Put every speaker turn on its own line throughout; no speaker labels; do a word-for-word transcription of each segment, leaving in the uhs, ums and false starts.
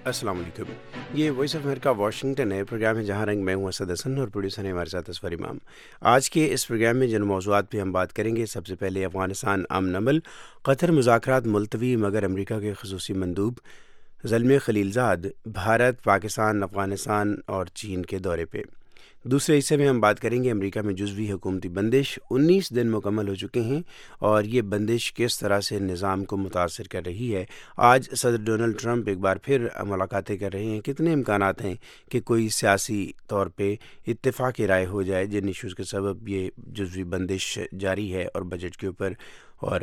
السلام علیکم. یہ وائس آف امریکہ واشنگٹن ہے. پروگرام ہے جہاں رنگ. میں ہوں اسد حسن اور پروڈیوسر ہیں ہمارے ساتھ اسفر امام. آج کے اس پروگرام میں جن موضوعات پہ ہم بات کریں گے، سب سے پہلے افغانستان امن عمل، قطر مذاکرات ملتوی مگر امریکہ کے خصوصی مندوب زلمے خلیلزاد بھارت، پاکستان، افغانستان اور چین کے دورے پہ. دوسرے حصے میں ہم بات کریں گے امریکہ میں جزوی حکومتی بندش انیس دن مکمل ہو چکے ہیں اور یہ بندش کس طرح سے نظام کو متاثر کر رہی ہے. آج صدر ڈونلڈ ٹرمپ ایک بار پھر ملاقاتیں کر رہے ہیں. کتنے امکانات ہیں کہ کوئی سیاسی طور پہ اتفاق رائے ہو جائے جن ایشوز کے سبب یہ جزوی بندش جاری ہے اور بجٹ کے اوپر اور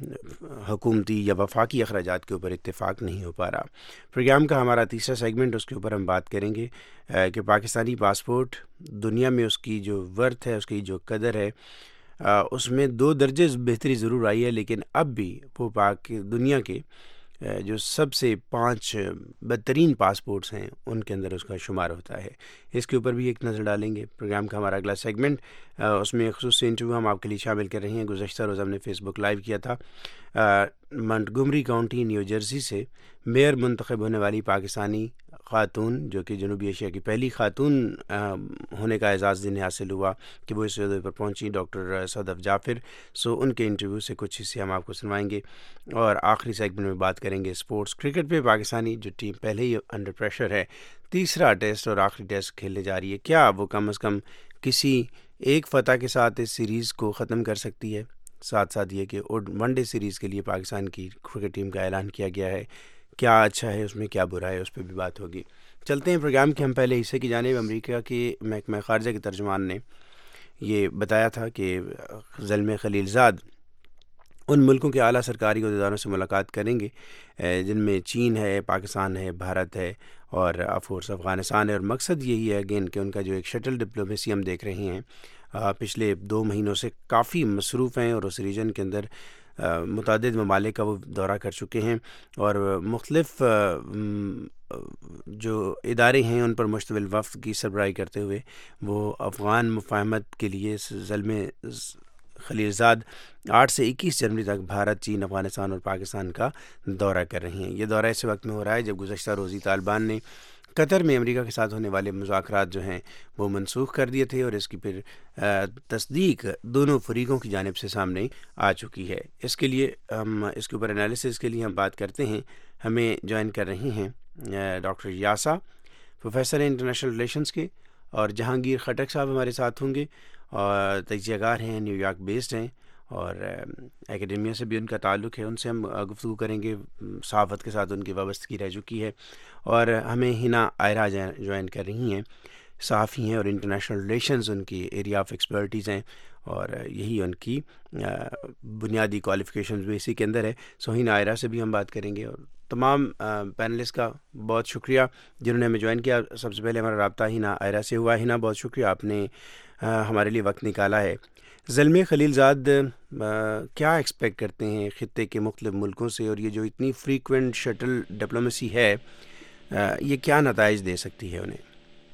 حکومتی یا وفاقی اخراجات کے اوپر اتفاق نہیں ہو پا رہا. پروگرام کا ہمارا تیسرا سیگمنٹ، اس کے اوپر ہم بات کریں گے کہ پاکستانی پاسپورٹ دنیا میں اس کی جو ورتھ ہے، اس کی جو قدر ہے، اس میں دو درجے بہتری ضرور آئی ہے، لیکن اب بھی وہ پاک دنیا کے جو سب سے پانچ بدترین پاسپورٹس ہیں ان کے اندر اس کا شمار ہوتا ہے. اس کے اوپر بھی ایک نظر ڈالیں گے. پروگرام کا ہمارا اگلا سیگمنٹ، اس میں خصوصی انٹرویو ہم آپ کے لیے شامل کر رہے ہیں. گزشتہ روز ہم نے فیس بک لائیو کیا تھا. منٹگومری کاؤنٹی نیو جرسی سے میئر منتخب ہونے والی پاکستانی خاتون، جو کہ جنوبی ایشیا کی پہلی خاتون ہونے کا اعزاز جنہیں حاصل ہوا کہ وہ اس عہدے پر پہنچی، ڈاکٹر صدف جعفر. سو ان کے انٹرویو سے کچھ حصے ہم آپ کو سنوائیں گے اور آخری سیگمنٹ میں بات کریں گے اسپورٹس کرکٹ پہ. پاکستانی جو ٹیم پہلے ہی انڈر پریشر ہے، تیسرا ٹیسٹ اور آخری ٹیسٹ کھیلنے جا رہی ہے. کیا وہ کم از کم کسی ایک فتح کے ساتھ اس سیریز کو ختم کر سکتی ہے؟ ساتھ ساتھ یہ کہ ون ڈے سیریز کے لیے پاکستان کی کرکٹ ٹیم کا اعلان کیا گیا ہے. کیا اچھا ہے اس میں، کیا برا ہے، اس پہ بھی بات ہوگی. چلتے ہیں پروگرام کے ہم پہلے حصے کی جانب. امریکہ کے محکمہ خارجہ کے ترجمان نے یہ بتایا تھا کہ زلمے خلیلزاد ان ملکوں کے اعلیٰ سرکاری عہدیداروں سے ملاقات کریں گے جن میں چین ہے، پاکستان ہے، بھارت ہے اور آف کورس افغانستان ہے. اور مقصد یہی ہے اگین کہ ان کا جو ایک شٹل ڈپلومیسی ہم دیکھ رہے ہیں پچھلے دو مہینوں سے کافی مصروف ہیں اور اس ریجن کے اندر متعدد ممالک کا وہ دورہ کر چکے ہیں اور مختلف جو ادارے ہیں ان پر مشتمل وفد کی سربراہی کرتے ہوئے وہ افغان مفاہمت کے لیے زلمے خلیلزاد آٹھ سے اکیس جنوری تک بھارت، چین، افغانستان اور پاکستان کا دورہ کر رہے ہیں. یہ دورہ اس وقت میں ہو رہا ہے جب گزشتہ روزی طالبان نے قطر میں امریکہ کے ساتھ ہونے والے مذاکرات جو ہیں وہ منسوخ کر دیے تھے اور اس کی پھر تصدیق دونوں فریقوں کی جانب سے سامنے آ چکی ہے. اس کے لیے ہم اس کے اوپر انالیسس کے لیے ہم بات کرتے ہیں. ہمیں جوائن کر رہی ہیں ڈاکٹر یاسا، پروفیسر انٹرنیشنل ریلیشنز کے، اور جہانگیر خٹک صاحب ہمارے ساتھ ہوں گے اور تجزیہ کار ہیں، نیو یارک بیسڈ ہیں اور اکیڈیمیا سے بھی ان کا تعلق ہے. ان سے ہم گفتگو کریں گے. صحافت کے ساتھ ان کی وابستگی رہ چکی ہے. اور ہمیں ہنا آئرہ جوائن کر رہی ہیں، صحافی ہیں اور انٹرنیشنل ریلیشنز ان کی ایریا آف ایکسپرٹیز ہیں اور یہی ان کی بنیادی کوالیفیکیشنز بھی اسی کے اندر ہے. سو ہنا آئرہ سے بھی ہم بات کریں گے. اور تمام پینلسٹ کا بہت شکریہ جنہوں نے ہمیں جوائن کیا. سب سے پہلے ہمارا رابطہ ہنا آئرہ سے ہوا. ہنا، بہت شکریہ، آپ نے ہمارے لیے وقت نکالا ہے. زلمے خلیلزاد کیا ایکسپیکٹ کرتے ہیں خطے کے مختلف ملکوں سے، اور یہ جو اتنی فریکوینٹ شٹل ڈپلومیسی ہے یہ کیا نتائج دے سکتی ہے انہیں؟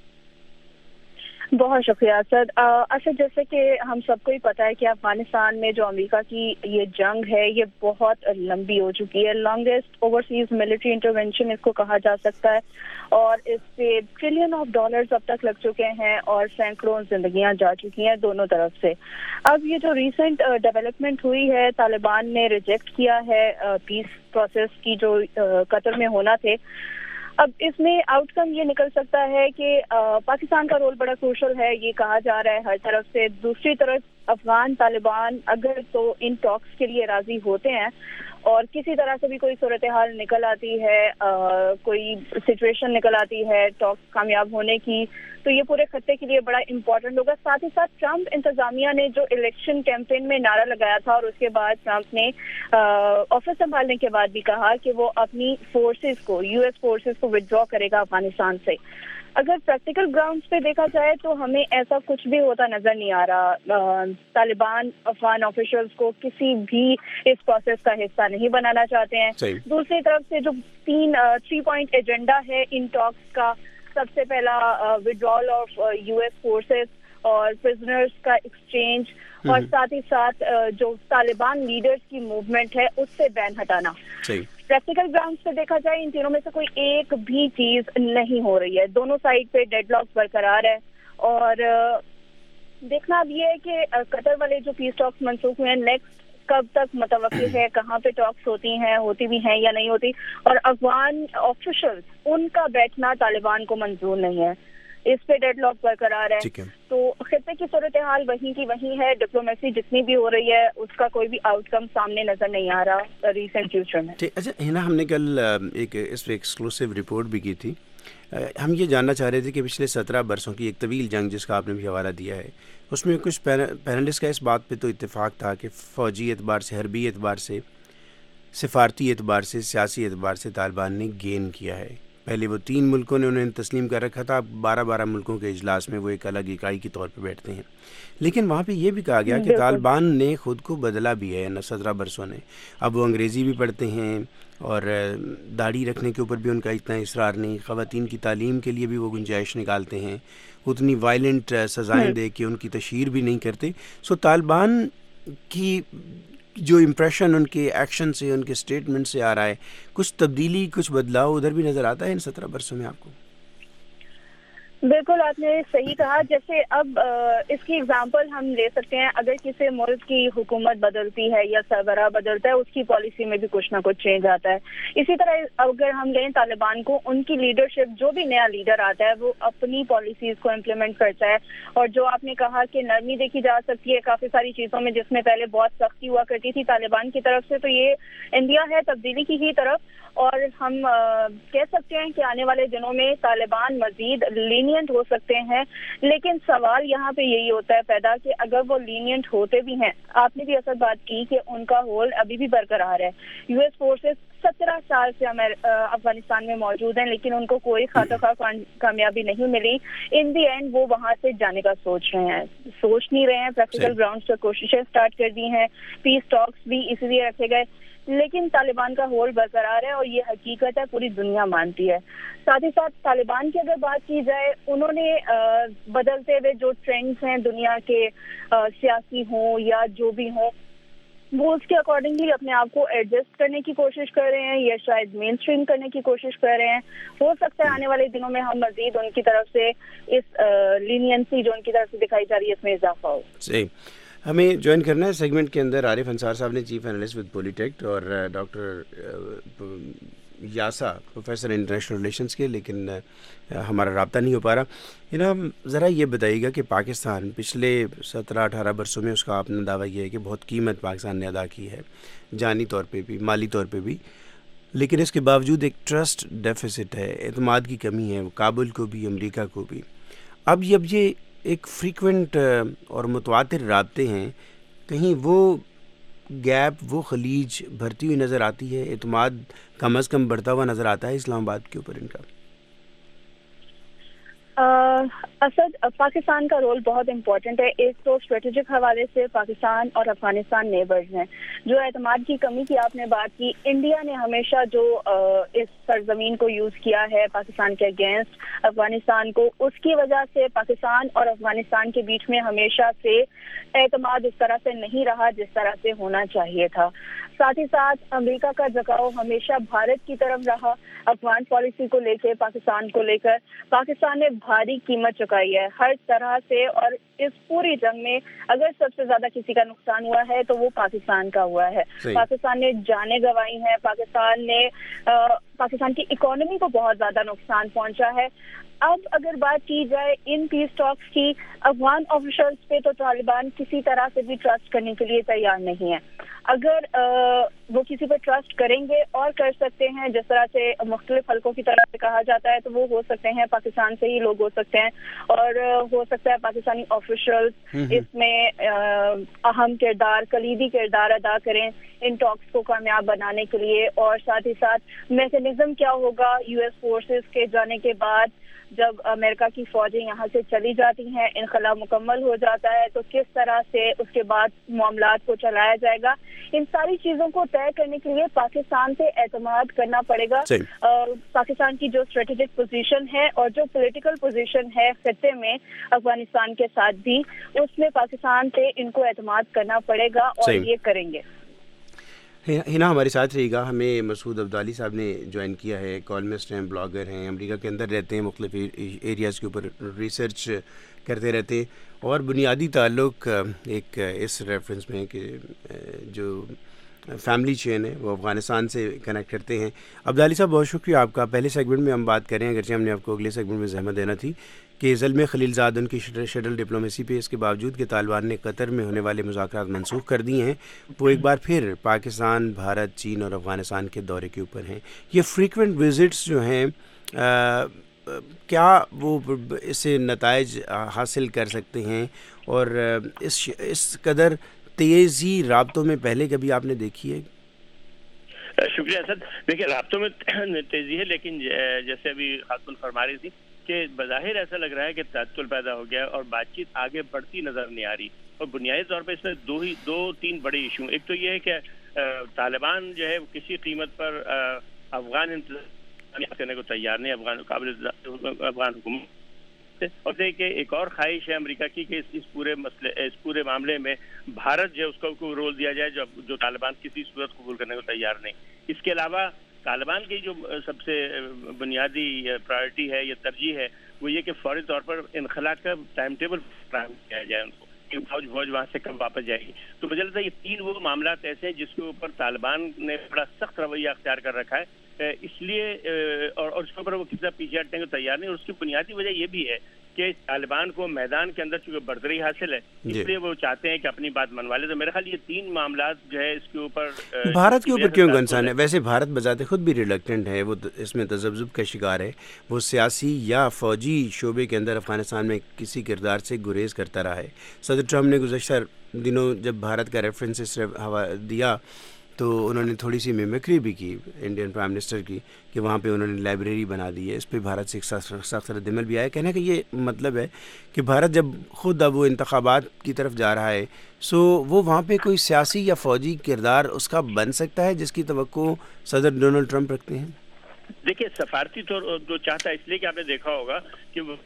بہت شکریہ اسد. اچھا، جیسے کہ ہم سب کو ہی پتہ ہے کہ افغانستان میں جو امریکہ کی یہ جنگ ہے یہ بہت لمبی ہو چکی ہے. لانگسٹ اوورسیز ملٹری انٹرونشن اس کو کہا جا سکتا ہے اور اس پہ ٹریلین آف ڈالرز اب تک لگ چکے ہیں اور سینکڑوں زندگیاں جا چکی ہیں دونوں طرف سے. اب یہ جو ریسنٹ ڈیولپمنٹ ہوئی ہے، طالبان نے ریجیکٹ کیا ہے پیس پروسیس کی جو قطر میں ہونا تھے. اب اس میں آؤٹ کم یہ نکل سکتا ہے کہ پاکستان کا رول بڑا کروشل ہے، یہ کہا جا رہا ہے ہر طرف سے. دوسری طرف افغان طالبان اگر تو ان ٹاکس کے لیے راضی ہوتے ہیں اور کسی طرح سے بھی کوئی صورتحال نکل آتی ہے، کوئی سچویشن نکل آتی ہے ٹاکس کامیاب ہونے کی، تو یہ پورے خطے کے لیے بڑا امپورٹنٹ ہوگا. ساتھ ہی ساتھ ٹرمپ انتظامیہ نے جو الیکشن کیمپین میں نعرہ لگایا تھا اور اس کے بعد ٹرمپ نے آفس سنبھالنے کے بعد بھی کہا کہ وہ اپنی فورسز کو، یو ایس فورسز کو ودرا کرے گا افغانستان سے. اگر پریکٹیکل گراؤنڈز پہ دیکھا جائے تو ہمیں ایسا کچھ بھی ہوتا نظر نہیں آ رہا. طالبان افغان آفیشلز کو کسی بھی اس پروسیس کا حصہ نہیں بنانا چاہتے ہیں. دوسری طرف سے جو تین تھری پوائنٹ ایجنڈا ہے ان ٹاکس کا، سب سے پہلا ودرال آف یو ایس فورسز اور پرزنرز کا ایکسچینج اور ساتھ ہی ساتھ جو طالبان لیڈرز کی موومنٹ ہے اس سے بین ہٹانا. پریکٹیکل گراؤنڈ سے دیکھا جائے ان تینوں میں سے کوئی ایک بھی چیز نہیں ہو رہی ہے. دونوں سائڈ پہ ڈیڈ لاکس برقرار ہے اور دیکھنا اب یہ ہے کہ قطر والے جو پیس ٹاکس منسوخ ہوئے ہیں نیکسٹ کب تک متوقع ہے, کہاں پہ ٹاکس ہوتی ہیں, ہوتی بھی ہیں یا نہیں ہوتی, اور افغان آفیشلز ان کا بیٹھنا طالبان کو منظور نہیں ہے. اس پہ ڈیڈ لاک برقرار ہے. تو خطے کی صورتحال وہیں کی وہیں ہے. ڈپلومیسی جتنی بھی ہو رہی ہے اس کا کوئی بھی آؤٹ کم سامنے نظر نہیں آ رہا ریسنٹ فیوچر میں.
اچھا ہنا, ہم نے کل ایک اس پہ ایکسکلوسیو رپورٹ بھی کی تھی. ہم یہ جاننا چاہ رہے تھے کہ پچھلے سترہ برسوں کی ایک طویل جنگ جس کا آپ نے بھی حوالہ دیا ہے, اس میں کچھ پینلسٹ کا اس بات پہ تو اتفاق تھا کہ فوجی اعتبار سے, حربی اعتبار سے, سفارتی اعتبار سے, سیاسی اعتبار سے طالبان نے گین کیا ہے. پہلے وہ تین ملکوں نے انہیں تسلیم کر رکھا تھا, اب بارہ بارہ ملکوں کے اجلاس میں وہ ایک الگ اکائی کے طور پہ بیٹھتے ہیں. لیکن وہاں پہ یہ بھی کہا گیا کہ طالبان نے خود کو بدلا بھی ہے نہ سترہ برسوں نے. اب وہ انگریزی بھی پڑھتے ہیں اور داڑھی رکھنے کے اوپر بھی ان کا اتنا اصرار نہیں, خواتین کی تعلیم کے لیے بھی وہ گنجائش نکالتے ہیں, اتنی وائلنٹ سزائیں دے کے ان کی تشہیر بھی نہیں کرتے. سو طالبان کی جو امپریشن ان کے ایکشن سے, ان کے اسٹیٹمنٹ سے آ رہا ہے, کچھ تبدیلی, کچھ بدلاؤ ادھر بھی نظر آتا ہے ان سترہ برسوں میں آپ کو؟
بالکل آپ نے صحیح کہا. جیسے اب اس کی اگزامپل ہم لے سکتے ہیں, اگر کسی ملک کی حکومت بدلتی ہے یا سربراہ بدلتا ہے اس کی پالیسی میں بھی کچھ نہ کچھ چینج آتا ہے. اسی طرح اگر ہم لیں طالبان کو, ان کی لیڈرشپ, جو بھی نیا لیڈر آتا ہے وہ اپنی پالیسیز کو امپلیمنٹ کرتا ہے. اور جو آپ نے کہا کہ نرمی دیکھی جا سکتی ہے کافی ساری چیزوں میں جس میں پہلے بہت سختی ہوا کرتی تھی طالبان کی طرف سے, تو یہ انڈیا ہے تبدیلی کی ہی طرف. اور ہم کہہ سکتے ہیں کہ آنے والے دنوں میں طالبان مزید لینینٹ ہو سکتے ہیں. لیکن سوال یہاں پہ یہی ہوتا ہے پیدا کہ اگر وہ لینینٹ ہوتے بھی ہیں, آپ نے بھی اصل بات کی کہ ان کا ہولڈ ابھی بھی برقرار ہے. یو ایس فورسز سترہ سال سے افغانستان میں موجود ہیں لیکن ان کو کوئی خاطر خواہ کامیابی نہیں ملی. ان دی اینڈ وہ وہاں سے جانے کا سوچ رہے ہیں, سوچ نہیں رہے ہیں, پریکٹیکل گراؤنڈ پر کوششیں اسٹارٹ کر دی ہیں. پیس ٹاکس بھی اسی لیے رکھے گئے, لیکن طالبان کا ہولڈ برقرار ہے اور یہ حقیقت ہے, پوری دنیا مانتی ہے. ساتھ ہی ساتھ طالبان کی اگر بات کی جائے, انہوں نے بدلتے ہوئے جو ٹرینڈز ہیں دنیا کے, سیاسی ہوں یا جو بھی ہوں, وہ اس کے اکارڈنگلی اپنے آپ کو ایڈجسٹ کرنے کی کوشش کر رہے ہیں یا شاید مین اسٹریم کرنے کی کوشش کر رہے ہیں. ہو سکتا ہے آنے والے دنوں میں ہم مزید ان کی طرف سے اس لینینسی جو ان کی طرف سے دکھائی جا رہی ہے اس میں اضافہ ہو.
صحیح. ہمیں جوائن کرنا ہے سیگمنٹ کے اندر عارف انصار صاحب نے, چیف اینالسٹ ود پولیٹیکٹ, اور ڈاکٹر یاسا پروفیسر انٹرنیشنل ریلیشنز کے, لیکن ہمارا رابطہ نہیں ہو پا رہا. نا ذرا یہ بتائیے گا کہ پاکستان پچھلے سترہ اٹھارہ برسوں میں, اس کا آپ نے دعویٰ یہ ہے کہ بہت قیمت پاکستان نے ادا کی ہے, جانی طور پہ بھی, مالی طور پہ بھی, لیکن اس کے باوجود ایک ٹرسٹ ڈیفیسٹ ہے, اعتماد کی کمی ہے, کابل کو بھی, امریکہ کو بھی. اب جب یہ ایک فریکوینٹ اور متواتر رابطے ہیں, کہیں وہ گیپ, وہ خلیج بھرتی ہوئی نظر آتی ہے, اعتماد کم از کم بڑھتا ہوا نظر آتا ہے اسلام آباد کے اوپر ان کا؟
اسد, پاکستان کا رول بہت امپورٹنٹ ہے. ایک تو اسٹریٹجک حوالے سے پاکستان اور افغانستان نیبرز ہیں. جو اعتماد کی کمی کی آپ نے بات کی, انڈیا نے ہمیشہ جو اس سرزمین کو یوز کیا ہے پاکستان کے اگینسٹ افغانستان کو, اس کی وجہ سے پاکستان اور افغانستان کے بیچ میں ہمیشہ سے اعتماد اس طرح سے نہیں رہا جس طرح سے ہونا چاہیے تھا. ساتھ ہی ساتھ امریکہ کا جھکاؤ ہمیشہ بھارت کی طرف رہا افغان پالیسی کو لے کے, پاکستان کو لے کر. پاکستان نے بھاری قیمت چکائی ہے ہر طرح سے, اور اس پوری جنگ میں اگر سب سے زیادہ کسی کا نقصان ہوا ہے تو وہ پاکستان کا ہوا ہے. پاکستان نے جانیں گنوائی ہیں, پاکستان نے پاکستان کی اکانومی کو بہت زیادہ نقصان پہنچا ہے. اب اگر بات کی جائے ان پیس ٹاکس کی, افغان آفیشلز پہ تو طالبان کسی طرح سے بھی ٹرسٹ کرنے کے لیے تیار نہیں ہے. اگر وہ کسی پہ ٹرسٹ کریں گے اور کر سکتے ہیں, جس طرح سے مختلف حلقوں کی طرف سے کہا جاتا ہے, تو وہ ہو سکتے ہیں پاکستان سے ہی لوگ ہو سکتے ہیں, اور ہو سکتا ہے پاکستانی آفیشلز اس میں اہم کردار, کلیدی کردار ادا کریں ان ٹاکس کو کامیاب بنانے کے لیے. اور ساتھ ہی ساتھ میکینزم کیا ہوگا یو ایس فورسز کے جانے کے بعد, جب امریکہ کی فوجیں یہاں سے چلی جاتی ہیں، انخلا مکمل ہو جاتا ہے، تو کس طرح سے اس کے بعد معاملات کو چلایا جائے گا، ان ساری چیزوں کو طے کرنے کے لیے پاکستان سے اعتماد کرنا پڑے گا. پاکستان کی جو اسٹریٹجک پوزیشن ہے اور جو پولیٹیکل پوزیشن ہے خطے میں افغانستان کے ساتھ بھی، اس میں پاکستان سے ان کو اعتماد کرنا پڑے گا اور یہ کریں گے.
ہنا ہمارے ساتھ رہے گا. ہمیں مسعود عبدالی صاحب نے جوائن کیا ہے، کالمسٹ ہیں، بلاگر ہیں، امریکہ کے اندر رہتے ہیں، مختلف ایریاز کے اوپر ریسرچ کرتے رہتے ہیں، اور بنیادی تعلق ایک اس ریفرنس میں کہ جو فیملی چین ہے وہ افغانستان سے کنیکٹ کرتے ہیں. عبدالی صاحب بہت شکریہ آپ کا. پہلے سیگمنٹ میں ہم بات کریں، اگرچہ ہم نے آپ کو اگلے سیگمنٹ میں زحمت دینا تھی، کہ زلمے خلیل زاد ان کی شٹل ڈپلومیسی پہ اس کے باوجود کہ طالبان نے قطر میں ہونے والے مذاکرات منسوخ کر دیے ہیں، وہ ایک بار پھر پاکستان، بھارت، چین اور افغانستان کے دورے کے اوپر ہیں. یہ فریکوینٹ وزٹس جو ہیں آ, کیا وہ اس سے نتائج حاصل کر سکتے ہیں، اور اس اس قدر تیزی رابطوں میں پہلے کبھی آپ نے دیکھی ہے؟
شکریہ اسد. دیکھیے رابطوں میں تیزی ہے، لیکن جیسے ابھی خاتون فرما رہی تھی کہ بظاہر ایسا لگ رہا ہے کہ تعطل پیدا ہو گیا اور بات چیت آگے بڑھتی نظر نہیں آ رہی. اور بنیادی طور پہ اس میں دو ہی دو تین بڑے ایشو. ایک تو یہ ہے کہ طالبان جو ہے کسی قیمت پر افغان انتظام کرنے کو تیار نہیں، افغان قابل افغان حکومت. اور کہ ایک اور خواہش ہے امریکہ کی کہ اس پورے مسئلے اس پورے معاملے میں بھارت جو ہے اس کو کوئی رول دیا جائے جو جو طالبان کسی صورت قبول کرنے کو تیار نہیں. اس کے علاوہ طالبان کی جو سب سے بنیادی پرائرٹی ہے یا ترجیح ہے وہ یہ کہ فوری طور پر انخلا کا ٹائم ٹیبل فراہم کیا جائے ان کو، کہ فوج فوج وہاں سے کب واپس جائے گی. تو مجھے لگتا ہے یہ تین وہ معاملات ایسے ہیں جس کے اوپر طالبان نے بڑا سخت رویہ اختیار کر رکھا ہے. اس لیے اور اس کے اوپر وہ کتنا پیچھے ہٹنے کو تیار نہیں. اور اس کی بنیادی وجہ یہ بھی ہے کہ طالبان کو میدان کے اندر چونکہ برتری حاصل ہے، اس لیے وہ چاہتے ہیں کہ اپنی بات منوا لے. تو میرے خیال یہ تین معاملات جو ہے اس کے اوپر
بھارت کے اوپر کیوں کنسرن ہے؟ ویسے بھارت بذات خود بھی ریلکٹنٹ ہے، وہ اس میں تذبذب کا شکار ہے، وہ سیاسی یا فوجی شعبے کے اندر افغانستان میں کسی کردار سے گریز کرتا رہا ہے. صدر ٹرمپ نے گزشتہ دنوں جب بھارت کا ریفرنس دیا تو انہوں نے تھوڑی سی میمکری بھی کی انڈین پرائم منسٹر کی، کہ وہاں پہ انہوں نے لائبریری بنا دی ہے. اس پہ بھارت سے ایک سخت رد عمل بھی آیا. کہنے کا یہ مطلب ہے کہ بھارت جب خود اب وہ انتخابات کی طرف جا رہا ہے، سو وہ وہاں پہ کوئی سیاسی یا فوجی کردار اس کا بن سکتا ہے جس کی توقع صدر ڈونلڈ ٹرمپ رکھتے ہیں.
دیکھیے سفارتی طور جو چاہتا ہے، اس لیے کہ آپ نے دیکھا ہوگا کہ وہ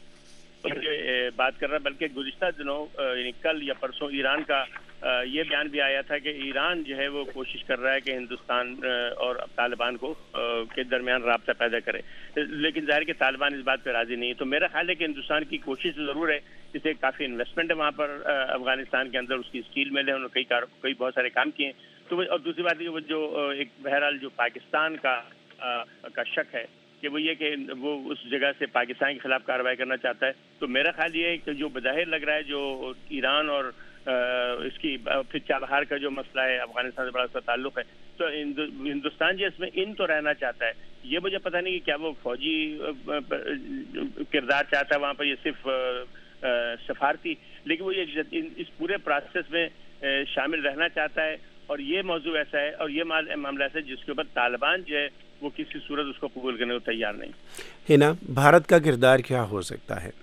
بات کر رہا ہے، بلکہ گزشتہ دنوں یعنی کل یا پرسوں ایران کا یہ بیان بھی آیا تھا کہ ایران جو ہے وہ کوشش کر رہا ہے کہ ہندوستان اور طالبان کو کے درمیان رابطہ پیدا کرے، لیکن ظاہر کہ طالبان اس بات پہ راضی نہیں ہے. تو میرا خیال ہے کہ ہندوستان کی کوشش ضرور ہے، اسے کافی انویسٹمنٹ ہے وہاں پر افغانستان کے اندر، اس کی اسٹیل مل ہے، انہوں نے کئی کئی بہت سارے کام کیے ہیں. تو اور دوسری بات یہ جو ایک بہرحال جو پاکستان کا کا شک ہے کہ وہ یہ کہ وہ اس جگہ سے پاکستان کے خلاف کارروائی کرنا چاہتا ہے. تو میرا خیال یہ ہے کہ جو بظاہر لگ رہا ہے جو ایران اور اس کی پھر چابہار کا جو مسئلہ ہے افغانستان سے بڑا سا تعلق ہے، تو ہندوستان جو اس میں ان تو رہنا چاہتا ہے. یہ مجھے پتہ نہیں کہ کیا وہ فوجی کردار چاہتا ہے وہاں پر، یہ صرف سفارتی، لیکن وہ یہ اس پورے پروسیس میں شامل رہنا چاہتا ہے. اور یہ موضوع ایسا ہے اور یہ معاملہ ایسا ہے جس کے اوپر طالبان جو ہے وہ کسی صورت اس کو قبول کرنے کو تیار نہیں.
ہنا، بھارت کا کردار کیا ہو سکتا ہے؟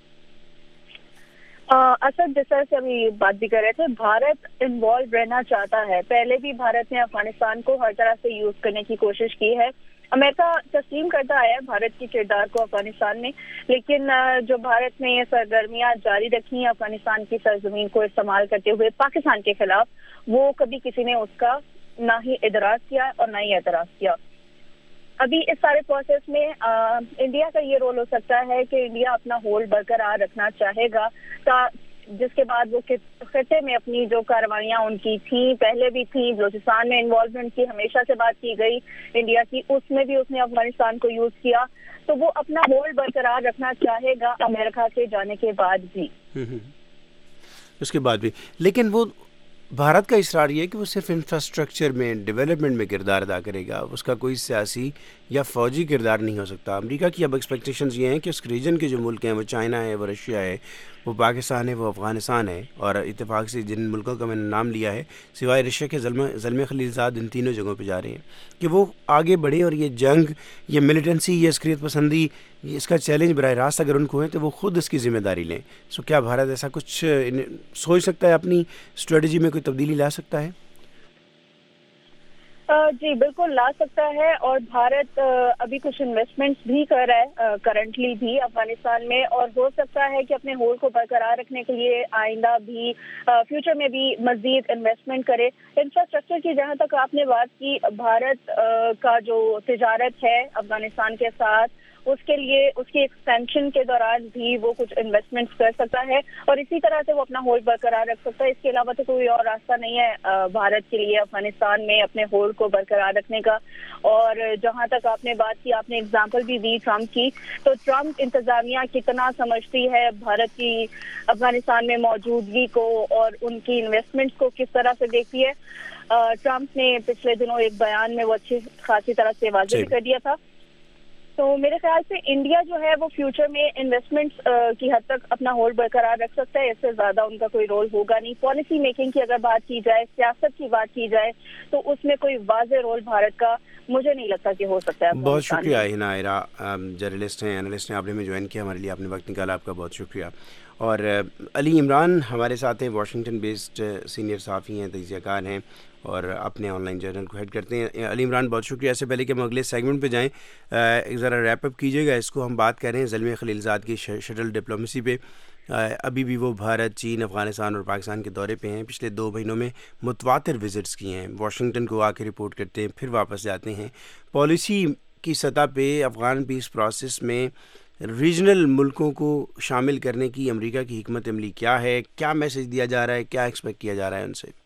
اسد جیسا سے ابھی بات بھی کر رہے تھے، بھارت انوالو رہنا چاہتا ہے. پہلے بھی بھارت نے افغانستان کو ہر طرح سے یوز کرنے کی کوشش کی ہے. امریکہ تسلیم کرتا آیا ہے بھارت کی کردار کو افغانستان میں، لیکن جو بھارت نے یہ سرگرمیاں جاری رکھی ہیں افغانستان کی سرزمین کو استعمال کرتے ہوئے پاکستان کے خلاف، وہ کبھی کسی نے اس کا نہ ہی ادراک کیا اور نہ ہی اعتراض کیا. ابھی اس سارے پروسیس میں آ, انڈیا کا یہ رول ہو سکتا ہے کہ انڈیا اپنا ہولڈ برقرار رکھنا چاہے گا، تا جس کے بعد وہ خطے میں اپنی جو کارروائیاں ان کی تھیں، پہلے بھی تھیں، بلوچستان میں انوالومنٹ کی ہمیشہ سے بات کی گئی انڈیا کی، اس میں بھی اس نے افغانستان کو یوز کیا، تو وہ اپنا ہولڈ برقرار رکھنا چاہے گا امریکہ کے جانے کے بعد بھی.
اس کے بعد بھی لیکن وہ بھارت کا اصرار یہ ہے کہ وہ صرف انفراسٹرکچر میں، ڈیولپمنٹ میں کردار ادا کرے گا، اس کا کوئی سیاسی یا فوجی کردار نہیں ہو سکتا. امریکہ کی اب ایکسپیکٹیشنز یہ ہیں کہ اس ریجن کے جو ملک ہیں، وہ چائنا ہے، وہ رشیا ہے، وہ پاکستان ہے، وہ افغانستان ہے، اور اتفاق سے جن ملکوں کا میں نے نام لیا ہے سوائے رشیا کے زلمہ زلمے خلیلزاد ان تینوں جگہوں پہ جا رہے ہیں کہ وہ آگے بڑھیں، اور یہ جنگ، یہ ملیٹنسی، یہ عسکریت پسندی، یہ اس کا چیلنج براہ راست اگر ان کو ہے تو وہ خود اس کی ذمہ داری لیں. سو کیا بھارت ایسا کچھ سوچ سکتا ہے، اپنی اسٹریٹجی میں کوئی تبدیلی لا سکتا ہے؟
جی بالکل لا سکتا ہے، اور بھارت ابھی کچھ انویسٹمنٹس بھی کر رہا ہے کرنٹلی بھی افغانستان میں، اور ہو سکتا ہے کہ اپنے ہولڈ کو برقرار رکھنے کے لیے آئندہ بھی فیوچر میں بھی مزید انویسٹمنٹ کرے. انفراسٹرکچر کی جہاں تک آپ نے بات کی، بھارت کا جو تجارت ہے افغانستان کے ساتھ، اس کے لیے اس کی ایکسپینشن کے دوران بھی وہ کچھ انویسٹمنٹس کر سکتا ہے، اور اسی طرح سے وہ اپنا ہولڈ برقرار رکھ سکتا ہے. اس کے علاوہ تو کوئی اور راستہ نہیں ہے بھارت کے لیے افغانستان میں اپنے ہولڈ کو برقرار رکھنے کا. اور جہاں تک آپ نے بات کی، آپ نے اگزامپل بھی دی ٹرمپ کی، تو ٹرمپ انتظامیہ کتنا سمجھتی ہے بھارت کی افغانستان میں موجودگی کو اور ان کی انویسٹمنٹس کو کس طرح سے دیکھتی ہے. ٹرمپ نے پچھلے دنوں ایک بیان میں وہ اچھی خاصی طرح سے واضح بھی کر دیا تھا. تو میرے خیال سے انڈیا جو ہے وہ فیوچر میں انویسٹمنٹس کی حد تک اپنا ہولڈ برقرار رکھ سکتا ہے، اس سے زیادہ ان کا کوئی رول ہوگا نہیں. پالیسی میکنگ کی اگر بات کی جائے، سیاست کی بات کی جائے، تو اس میں کوئی واضح رول بھارت کا مجھے نہیں لگتا کہ ہو سکتا ہے.
بہت شکریہ ہنا عائرہ، جرنلسٹ ہیں، اینالسٹ ہیں، آپ نے ہمیں جوائن کیا ہمارے لیے، آپ نے وقت نکالا، آپ کا بہت شکریہ. اور علی عمران ہمارے ساتھ ہیں، واشنگٹن بیسڈ سینئر صحافی ہیں، تجزیہ کار ہیں، اور اپنے آن لائن جرنل کو ہیڈ کرتے ہیں. علی عمران بہت شکریہ. اس سے پہلے کہ ہم اگلے سیگمنٹ پہ جائیں، ذرا ریپ اپ کیجیے گا اس کو. ہم بات کر رہے ہیں زلمے خلیلزاد کی شٹل ڈپلومیسی پہ. ابھی بھی وہ بھارت، چین، افغانستان اور پاکستان کے دورے پہ ہیں. پچھلے دو مہینوں میں متواتر وزٹس کیے ہیں، واشنگٹن کو آ کے رپورٹ کرتے ہیں، پھر واپس جاتے ہیں. پالیسی کی سطح پہ افغان پیس پروسیس میں ریجنل ملکوں کو شامل کرنے کی امریکہ کی حکمت عملی کیا ہے؟ کیا میسج دیا جا رہا ہے؟ کیا ایکسپیکٹ کیا جا رہا ہے ان سے؟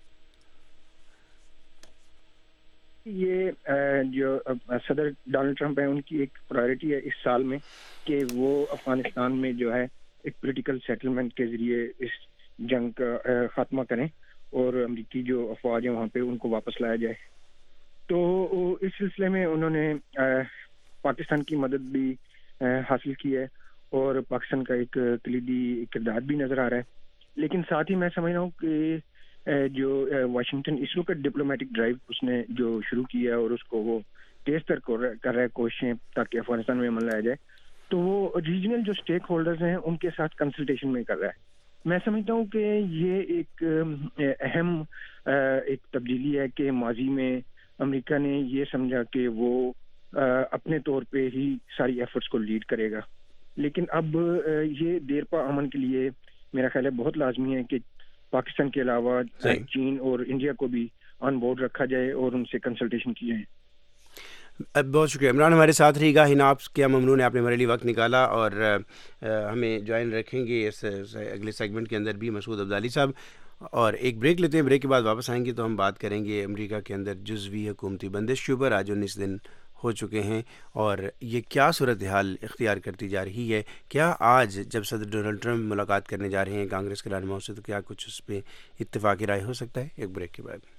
یہ جو صدر ڈونلڈ ٹرمپ ہیں، ان کی ایک پرائرٹی ہے اس سال میں کہ وہ افغانستان میں جو ہے ایک پولیٹیکل سیٹلمنٹ کے ذریعے اس جنگ کا خاتمہ کریں اور امریکی جو افواج ہیں وہاں پہ ان کو واپس لایا جائے. تو اس سلسلے میں انہوں نے پاکستان کی مدد بھی حاصل کی ہے، اور پاکستان کا ایک کلیدی کردار بھی نظر آ رہا ہے. لیکن ساتھ ہی میں سمجھ رہا ہوں کہ جو واشنگٹن اس وقت ڈپلومیٹک ڈرائیو اس نے جو شروع کیا ہے اور اس کو وہ تیز تر کر رہا ہے کوششیں تاکہ افغانستان میں عمل لایا جائے، تو وہ ریجنل جو اسٹیک ہولڈرز ہیں ان کے ساتھ کنسلٹیشن میں کر رہا ہے. میں سمجھتا ہوں کہ یہ ایک اہم ایک تبدیلی ہے کہ ماضی میں امریکہ نے یہ سمجھا کہ وہ اپنے طور پہ ہی ساری ایفرٹس کو لیڈ کرے گا، لیکن اب یہ دیر پا امن کے لیے میرا خیال ہے بہت لازمی ہے کہ پاکستان کے علاوہ چین اور انڈیا کو بھی آن بورڈ رکھا جائے اور ان سے کنسلٹیشن کی جائے.
بہت شکریہ عمران، ہمارے ساتھ رہی گا. ہنا، آپ کیا ممنون ہے، آپ نے ہمارے لیے وقت نکالا، اور ہمیں جوائن رکھیں گے اس اگلے سیگمنٹ کے اندر بھی مسعود عبدالی صاحب. اور ایک بریک لیتے ہیں، بریک کے بعد واپس آئیں گے تو ہم بات کریں گے امریکہ کے اندر جزوی حکومتی بندش کے اوپر. آج انیس دن ہو چکے ہیں، اور یہ کیا صورتحال اختیار کرتی جا رہی ہے؟ کیا آج جب صدر ڈونلڈ ٹرمپ ملاقات کرنے جا رہے ہیں کانگریس کے رہنماؤں سے، تو کیا کچھ اس پہ اتفاقی رائے ہو سکتا ہے؟ ایک بریک کے بعد.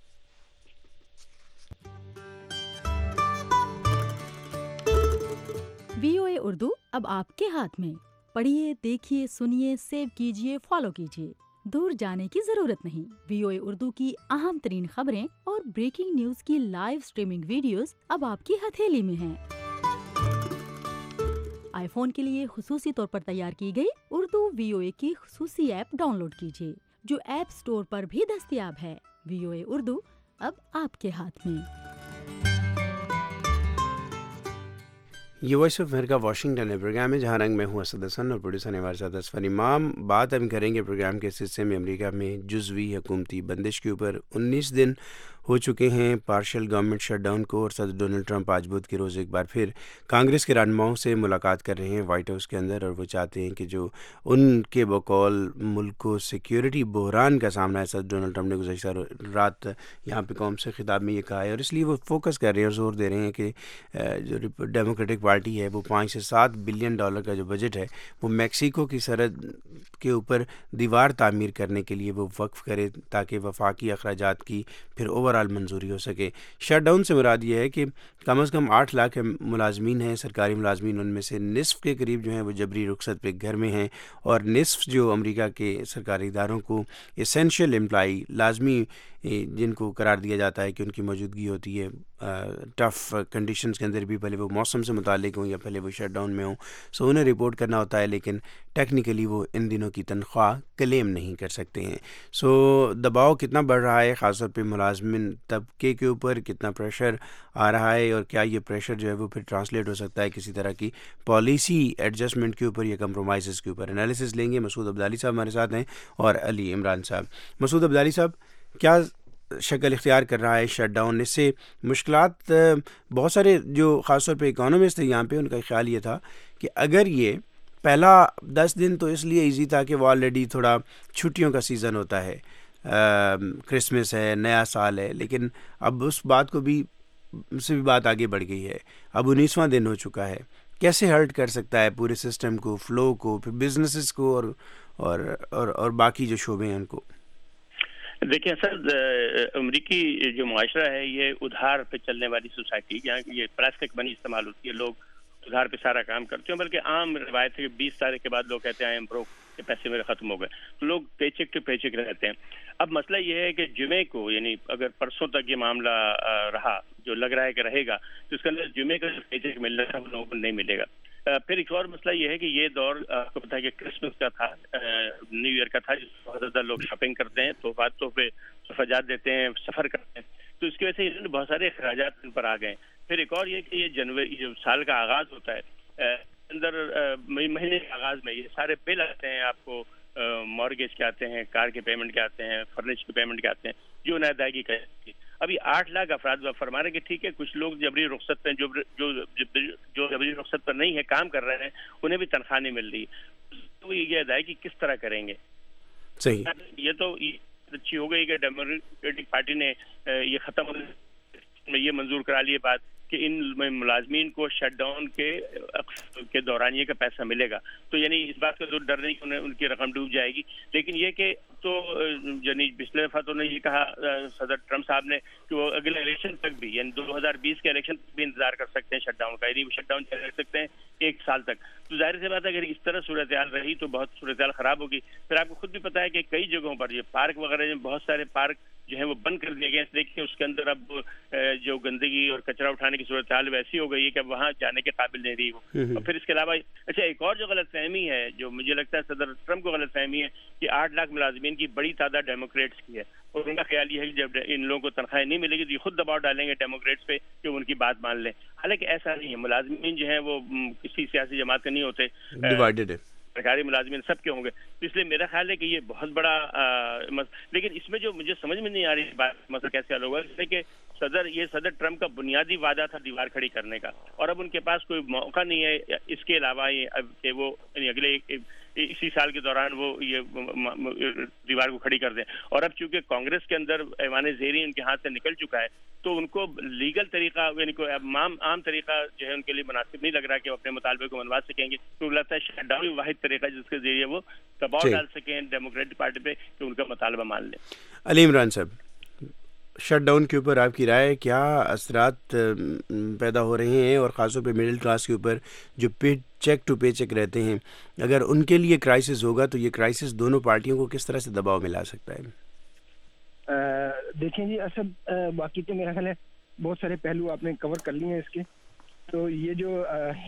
وی او اے اردو اب آپ کے ہاتھ میں. پڑھیے، دیکھیے، سنیے، سیو کیجیے، فالو کیجیے. دور جانے کی ضرورت نہیں. وی او اے اردو کی اہم ترین خبریں اور بریکنگ نیوز کی لائیو سٹریمنگ ویڈیوز اب آپ کی ہتھیلی میں ہیں. آئی فون کے لیے خصوصی طور پر تیار کی گئی اردو وی او اے کی خصوصی ایپ ڈاؤن لوڈ کیجیے، جو ایپ سٹور پر بھی دستیاب ہے. وی او اے اردو اب آپ کے ہاتھ میں.
یہ وائس آف امریکہ واشنگٹن ہے، پروگرام ہے جہاں رنگ میں ہوں اسد حسن، اور پروڈیوسر نے ہمارے ساتھ اسفر امام. بات ہم کریں گے پروگرام کے اس حصے میں امریکہ میں جزوی حکومتی بندش کے اوپر. انیس دن ہو چکے ہیں پارشل گورنمنٹ شٹ ڈاؤن کو، اور صدر ڈونلڈ ٹرمپ آج بدھ کے روز ایک بار پھر کانگریس کے رہنماؤں سے ملاقات کر رہے ہیں وائٹ ہاؤس کے اندر، اور وہ چاہتے ہیں کہ جو ان کے بقول ملک کو سیکیورٹی بحران کا سامنا ہے. صدر ڈونلڈ ٹرمپ نے گزشتہ رات یہاں پہ قوم سے خطاب میں یہ کہا ہے، اور اس لیے وہ فوکس کر رہے ہیں اور زور دے رہے ہیں کہ جو ڈیموکریٹک پارٹی ہے وہ پانچ سے سات بلین ڈالر کا جو بجٹ ہے وہ میکسیکو کی سرحد کے اوپر دیوار تعمیر کرنے کے لیے وہ وقف کرے، تاکہ وفاقی اخراجات کی پھر اوور بہرحال منظوری ہو سکے. شٹ ڈاؤن سے مراد یہ ہے کہ کم از کم آٹھ لاکھ ملازمین ہیں, سرکاری ملازمین, ان میں سے نصف کے قریب جو ہیں وہ جبری رخصت پہ گھر میں ہیں, اور نصف جو امریکہ کے سرکاری اداروں کو اسینشیل امپلائی, لازمی جن کو قرار دیا جاتا ہے کہ ان کی موجودگی ہوتی ہے ٹف کنڈیشنز کے اندر بھی, بھلے وہ موسم سے متعلق ہوں یا پہلے وہ شٹ ڈاؤن میں ہوں, سو انہیں رپورٹ کرنا ہوتا ہے, لیکن ٹیکنیکلی وہ ان دنوں کی تنخواہ کلیم نہیں کر سکتے ہیں. سو دباؤ کتنا بڑھ رہا ہے خاص طور پہ ملازمین طبقے کے اوپر, کتنا پریشر آ رہا ہے, اور کیا یہ پریشر جو ہے وہ پھر ٹرانسلیٹ ہو سکتا ہے کسی طرح کی پالیسی ایڈجسٹمنٹ کے اوپر یا کمپرومائزز کے اوپر. انالیسس لیں گے. مسعود عبدالی صاحب ہمارے ساتھ ہیں اور علی عمران صاحب. مسعود عبدالی صاحب, کیا شکل اختیار کر رہا ہے شٹ ڈاؤن؟ اس سے مشکلات, بہت سارے جو خاص طور پہ اکانومسٹ تھے یہاں پہ, ان کا خیال یہ تھا کہ اگر یہ پہلا دس دن تو اس لیے ایزی تھا کہ وہ آلریڈی تھوڑا چھٹیوں کا سیزن ہوتا ہے, کرسمس ہے, نیا سال ہے, لیکن اب اس بات کو بھی سے بھی بات آگے بڑھ گئی ہے, اب انیسواں دن ہو چکا ہے. کیسے ہرٹ کر سکتا ہے پورے سسٹم کو, فلو کو, پھر بزنسز کو, اور اور اور اور باقی جو شعبے ہیں ان کو؟
دیکھیں سر, امریکی جو معاشرہ ہے یہ ادھار پہ چلنے والی سوسائٹی, جہاں یہ پلاسٹک منی استعمال ہوتی ہے, لوگ ادھار پہ سارا کام کرتے ہیں, بلکہ عام روایت ہے کہ بیس تاریخ کے بعد لوگ کہتے ہیں آئی ایم بروک, کہ پیسے میرے ختم ہو گئے, تو لوگ paycheck to paycheck رہتے ہیں. اب مسئلہ یہ ہے کہ جمعے کو, یعنی اگر پرسوں تک یہ معاملہ رہا جو لگ رہا ہے کہ رہے گا, تو اس کے اندر جمعے کا پے چیک ملنا تھا وہ لوگوں کو نہیں ملے گا. پھر ایک اور مسئلہ یہ ہے کہ یہ دور آپ کو پتا ہے کہ کرسمس کا تھا, نیو ایئر کا تھا, جس میں بہت زیادہ لوگ شاپنگ کرتے ہیں, تحفات تحفے تحفات دیتے ہیں, سفر کرتے ہیں, تو اس کی وجہ سے بہت سارے اخراجات ان پر آ گئے. پھر ایک اور یہ کہ یہ جنوری جو سال کا آغاز ہوتا ہے, اندر مہینے کے آغاز میں یہ سارے بل آتے ہیں, آپ کو مارگیج کے آتے ہیں, کار کے پیمنٹ کے آتے ہیں, فرنیچر کے پیمنٹ کے آتے ہیں, جو نہ ادائیگی کرتی. ابھی آٹھ لاکھ افراد فرما رہے ہیں کہ ٹھیک ہے کچھ لوگ جبری رخصت پہ, جو جو جو جبری رخصت پر نہیں ہے, کام کر رہے ہیں, انہیں بھی تنخواہ نہیں مل رہی, تو یہ ادائیگی کس طرح کریں گے؟
صحیح,
یہ تو اچھی ہو گئی کہ ڈیموکریٹک پارٹی نے یہ ختم میں یہ منظور کرا لی بات کہ ان ملازمین کو شٹ ڈاؤن کے کے دورانیے کا پیسہ ملے گا, تو یعنی اس بات کا ڈر نہیں کہ ان کی رقم ڈوب جائے گی. لیکن یہ کہ تو یعنی پچھلے دفعہ تو نے یہ کہا صدر ٹرمپ صاحب نے کہ وہ اگلے الیکشن تک بھی, یعنی دو ہزار بیس کے الیکشن تک بھی انتظار کر سکتے ہیں شٹ ڈاؤن کا, یعنی شٹ ڈاؤن کر سکتے ہیں ایک سال تک. تو ظاہر سی بات ہے اگر اس طرح صورتحال رہی تو بہت صورتحال خراب ہوگی. پھر آپ کو خود بھی پتا ہے کہ کئی جگہوں پر یہ پارک وغیرہ, بہت سارے پارک جو ہے وہ بند کر دیے گئے. دیکھیے اس کے اندر اب جو گندگی اور کچرا اٹھانے کی صورتحال ویسی ہو گئی ہے کہ اب وہاں جانے کے قابل نہیں رہی ہو. اور پھر اس کے علاوہ اچھا ایک اور جو غلط فہمی ہے, جو مجھے لگتا ہے صدر ٹرمپ کو غلط فہمی ہے, کہ آٹھ لاکھ ملازمین کی بڑی تعداد ڈیموکریٹس کی ہے, اور ان کا خیال یہ ہے کہ جب ان لوگوں کو تنخواہیں نہیں ملے گی تو یہ خود دباؤ ڈالیں گے ڈیموکریٹس پہ کہ ان کی بات مان لیں. حالانکہ ایسا نہیں ہے, ملازمین جو ہیں وہ کسی سیاسی جماعت کے نہیں ہوتے,
ڈیوائیڈڈ ہے,
سرکاری ملازمین سب کے ہوں گے. تو اس لیے میرا خیال ہے کہ یہ بہت بڑا, لیکن اس میں جو مجھے سمجھ میں نہیں آ رہی بات مسئلہ کیسے حل ہوگا, اس لیے کہ صدر یہ صدر ٹرمپ کا بنیادی وعدہ تھا دیوار کھڑی کرنے کا, اور اب ان کے پاس کوئی موقع نہیں ہے اس کے علاوہ کہ وہ اگلے اسی سال کے دوران وہ یہ دیوار کو کھڑی کر دیں. اور اب چونکہ کانگریس کے اندر ایوان زیریں ان کے ہاتھ سے نکل چکا ہے, تو ان کو لیگل طریقہ, یعنی کوئی عام عام طریقہ جو ہے ان کے لیے مناسب نہیں لگ رہا کہ وہ اپنے مطالبے کو منوا سکیں گے. تو لگتا ہے شٹ ڈاؤن واحد طریقہ جس کے ذریعے وہ دباؤ ڈال سکیں ڈیموکریٹک پارٹی پہ کہ ان کا مطالبہ مان لیں.
علی عمران صاحب, شٹ ڈاؤن کے اوپر آپ کی رائے, کیا اثرات پیدا ہو رہے ہیں, اور خاص طور پہ مڈل کلاس کے اوپر جو paycheck to paycheck رہتے ہیں, اگر ان کے لیے کرائسس ہوگا تو یہ کرائسس دونوں پارٹیوں کو کس طرح سے دباؤ میں لا سکتا ہے؟
دیکھیں جی, اسد باقی تو میرا خیال ہے بہت سارے پہلو آپ نے کور کر لیے ہیں اس کے. تو یہ جو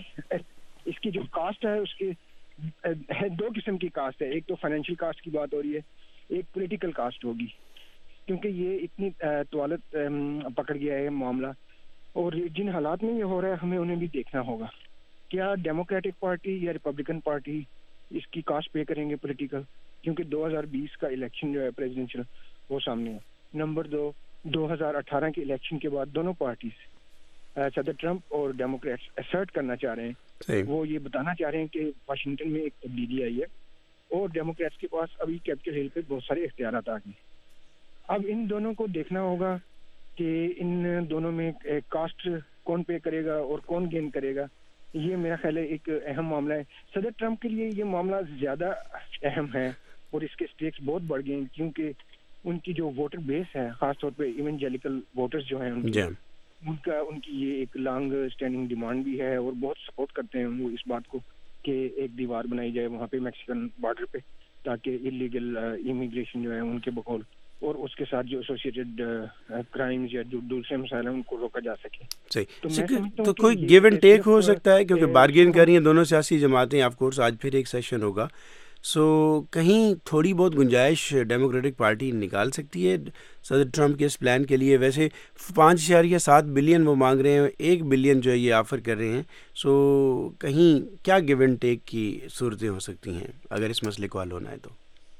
اس کی جو کاسٹ ہے, اس کی دو قسم کی کاسٹ ہے. ایک تو فائنینشیل کاسٹ کی بات ہو رہی ہے, ایک پولیٹیکل کاسٹ ہوگی, کیونکہ یہ اتنی طوالت پکڑ گیا ہے معاملہ, اور جن حالات میں یہ ہو رہا ہے ہمیں انہیں بھی دیکھنا ہوگا. کیا ڈیموکریٹک پارٹی یا ریپبلکن پارٹی اس کی کاسٹ پے کریں گے پولیٹیکل, کیونکہ دو ہزار بیس کا الیکشن جو ہے پریزیڈنشل وہ سامنے ہے. نمبر دو, دو ہزار اٹھارہ کے الیکشن کے بعد دونوں پارٹیز صدر ٹرمپ اور ڈیموکریٹس اسرٹ کرنا چاہ رہے ہیں, وہ یہ بتانا چاہ رہے ہیں کہ واشنگٹن میں ایک تبدیلی آئی ہے, اور ڈیموکریٹس کے پاس ابھی کیپٹل ہل پہ بہت سارے اختیارات آ گئے. اب ان دونوں کو دیکھنا ہوگا کہ ان دونوں میں کاسٹ کون پے کرے گا اور کون گین کرے گا. یہ میرا خیال ہے ایک اہم معاملہ ہے. صدر ٹرمپ کے لیے یہ معاملہ زیادہ اہم ہے, اور اس کے سٹیکس بہت بڑھ گئے ہیں, کیونکہ ان کی جو ووٹر بیس ہے, خاص طور پہ ایونجیلیکل ووٹرز جو ہیں ان کی, ان کا ان کی یہ ایک لانگ اسٹینڈنگ ڈیمانڈ بھی ہے اور بہت سپورٹ کرتے ہیں وہ اس بات کو کہ ایک دیوار بنائی جائے وہاں پہ میکسیکن بارڈر پہ, تاکہ الیگل امیگریشن جو ہے ان کے بقول اور اس کے ساتھ جو ایسوسیٹڈ کرائمز یا جو دوسرے مسائل ہیں ان کو روکا جا سکے.
صحیح, تو کوئی گیو اینڈ ٹیک ہو سکتا ہے کیونکہ بارگین کر رہی ہیں دونوں سیاسی جماعتیں. آف کورس آج پھر ایک سیشن ہوگا, سو کہیں تھوڑی بہت گنجائش ڈیموکریٹک پارٹی نکال سکتی ہے صدر ٹرمپ کے اس پلان کے لیے. ویسے پانچ اشاریہ سات بلین وہ مانگ رہے ہیں, ایک بلین جو ہے یہ آفر کر رہے ہیں, سو کہیں کیا گیو اینڈ ٹیک کی صورتیں ہو سکتی ہیں اگر اس مسئلے کو حل ہونا ہے تو؟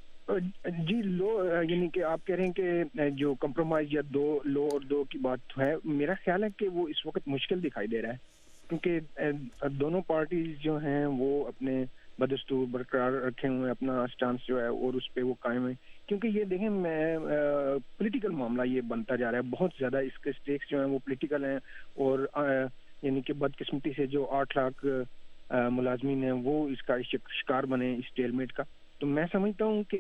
جی لو, یعنی کہ آپ کہہ رہے ہیں کہ جو کمپرومائز یا دو لو اور دو کی بات ہے, میرا خیال ہے کہ وہ اس وقت مشکل دکھائی دے رہا ہے, کیونکہ دونوں پارٹیز جو ہیں وہ اپنے بدستور برقرار رکھے ہوئے, اپنا اسٹانس جو ہے اور اس پہ وہ قائم ہے. کیونکہ یہ دیکھیں میں پولیٹیکل معاملہ یہ بنتا جا رہا ہے, بہت زیادہ اس کے اسٹیکس جو ہیں وہ پولیٹیکل ہیں, اور یعنی کہ بدقسمتی سے جو آٹھ لاکھ ملازمین ہیں وہ اس کا شکار بنے اس ٹیل میٹ کا. تو میں سمجھتا ہوں کہ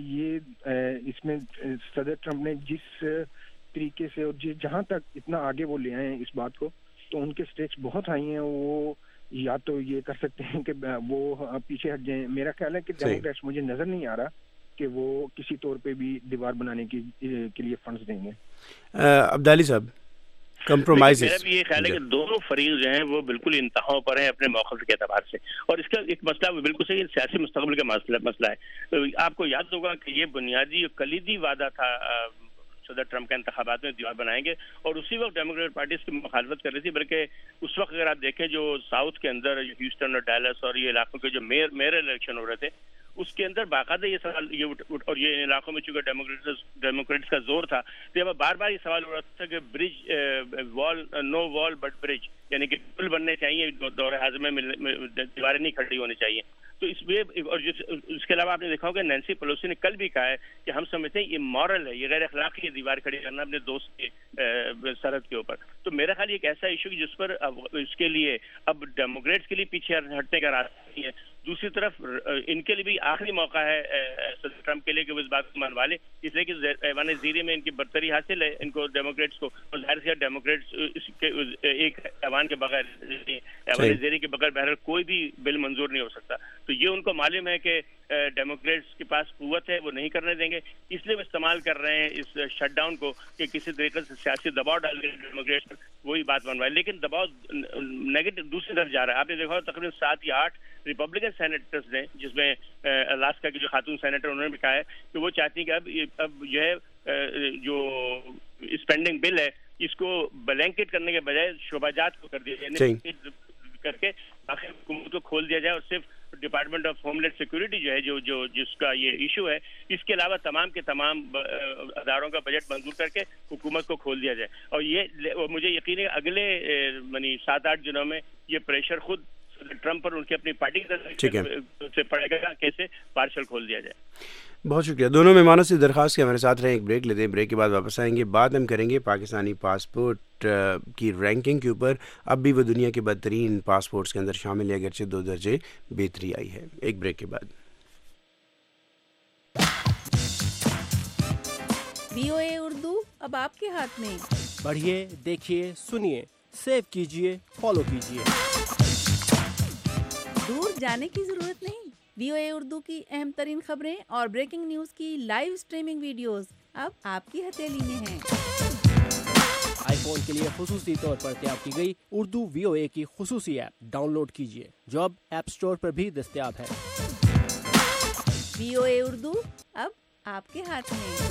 یہ اس میں صدر ٹرمپ نے جس طریقے سے اور جہاں تک اتنا آگے وہ لے آئے ہیں اس بات کو, تو ان کے اسٹیکس بہت ہائی ہیں. وہ یا تو یہ کر سکتے ہیں کہ وہ پیچھے ہٹ جائیں. میرا خیال ہے کہ ڈیموکریٹس مجھے نظر نہیں آ رہا کہ وہ کسی طور پہ بھی دیوار بنانے کی کے لیے فنڈز دیں گے.
عبدالی صاحب, کمپرومائز,
میرا بھی یہ خیال ہے کہ دونوں فریق جو ہیں وہ بالکل انتہاؤں پر ہیں اپنے موقف کے اعتبار سے, اور اس کا ایک مسئلہ وہ بالکل صحیح سیاسی مستقبل کا مسئلہ ہے. آپ کو یاد ہوگا کہ یہ بنیادی کلیدی وعدہ تھا صدر ٹرمپ کا انتخابات میں دیوار بنائیں گے, اور اسی وقت ڈیموکریٹ پارٹی اس کی مخالفت کر رہی تھی. بلکہ اس وقت اگر آپ دیکھیں جو ساؤتھ کے اندر ہیوسٹن اور ڈیلس اور یہ علاقوں کے جو میئر میئر الیکشن ہو رہے تھے, اس کے اندر باقاعدہ یہ سوال یہ اور یہ علاقوں میں چونکہ ڈیموکریٹس ڈیموکریٹس کا زور تھا, تو یہ بار بار یہ سوال ہو رہا تھا کہ برج وال نو وال بٹ برج, یعنی کہ پل بننے چاہیے, دور حاضر میں دیواریں نہیں کھڑی ہونی چاہیے. تو اس میں اور اس کے علاوہ آپ نے دیکھا ہوگا نینسی پیلوسی نے کل بھی کہا ہے کہ ہم سمجھتے ہیں یہ مورل ہے, یہ غیر اخلاقی ہے دیوار کھڑی کرنا اپنے دوست کے سرحد کے اوپر. تو میرا خیال یہ ایک ایسا ایشو جس پر اب اس کے لیے اب ڈیموکریٹس کے لیے پیچھے ہٹنے کا راستہ نہیں ہے. دوسری طرف ان کے لیے بھی آخری موقع ہے صدر ٹرمپ کے لیے کہ وہ اس بات کو منوا لے, اس لیے کہ ایوان زیرے میں ان کی برتری حاصل ہے ان کو ڈیموکریٹس کو, اور ظاہر سے ڈیموکریٹس اس کے ایک ایوان کے بغیر ایوان زیرے کے بغیر بہرحال کوئی بھی بل منظور نہیں ہو سکتا. تو یہ ان کو معلوم ہے کہ ڈیموکریٹس کے پاس قوت ہے, وہ نہیں کرنے دیں گے, اس لیے وہ استعمال کر رہے ہیں اس شٹ ڈاؤن کو کہ کسی طریقے سے سیاسی دباؤ ڈال کے ڈیموکریٹس پر وہی بات منوائے. لیکن دباؤ نیگیٹو دوسری طرف جا رہا ہے. آپ نے دیکھا تقریباً سات یا آٹھ ریپبلکن سینیٹرز نے, جس میں الاسکا کی جو خاتون سینیٹر انہوں نے بھی کہا ہے کہ وہ چاہتی ہیں کہ اب اب جو ہے جو اسپینڈنگ بل ہے اس کو بلینکٹ کرنے کے بجائے شعبہ جات کو کر دیا جائے, کر کے باقی حکومت کو کھول دیا جائے, اور صرف department of homeland security جو ہے جو جو جس کا یہ ایشو ہے, اس کے علاوہ تمام کے تمام اداروں کا بجٹ منظور کر کے حکومت کو کھول دیا جائے. اور یہ مجھے یقین ہے اگلے یعنی سات آٹھ دنوں میں یہ پریشر خود ٹرمپ پر ان کی اپنی پارٹی کی طرف سے پڑے گا کہ اسے پارشل کھول دیا جائے.
بہت شکریہ دونوں مہمانوں سے. درخواست کے ہمارے ساتھ رہیں, ایک بریک لیتے ہیں, بریک کے بعد واپس آئیں گے. بات ہم کریں گے پاکستانی پاسپورٹ کی رینکنگ کے اوپر. اب بھی وہ دنیا کے بدترین پاسپورٹس کے اندر شامل ہے, اگرچہ دو درجے بہتری آئی ہے. ایک بریک کے بعد.
وی او اے اردو اب آپ کے ہاتھ میں.
پڑھیے, دیکھیے, سنیے, سیو کیجیے, فالو کیجیے.
دور جانے کی ضرورت نہیں. وی او اے اردو کی اہم ترین خبریں اور بریکنگ نیوز کی لائیو سٹریمنگ ویڈیوز اب آپ کی ہتھیلی میں ہیں.
آئی فون کے لیے خصوصی طور پر تیار کی گئی اردو وی او اے کی خصوصی ایپ ڈاؤن لوڈ کیجیے, جو اب ایپ سٹور پر بھی دستیاب ہے.
وی او اے اردو اب آپ کے ہاتھ میں.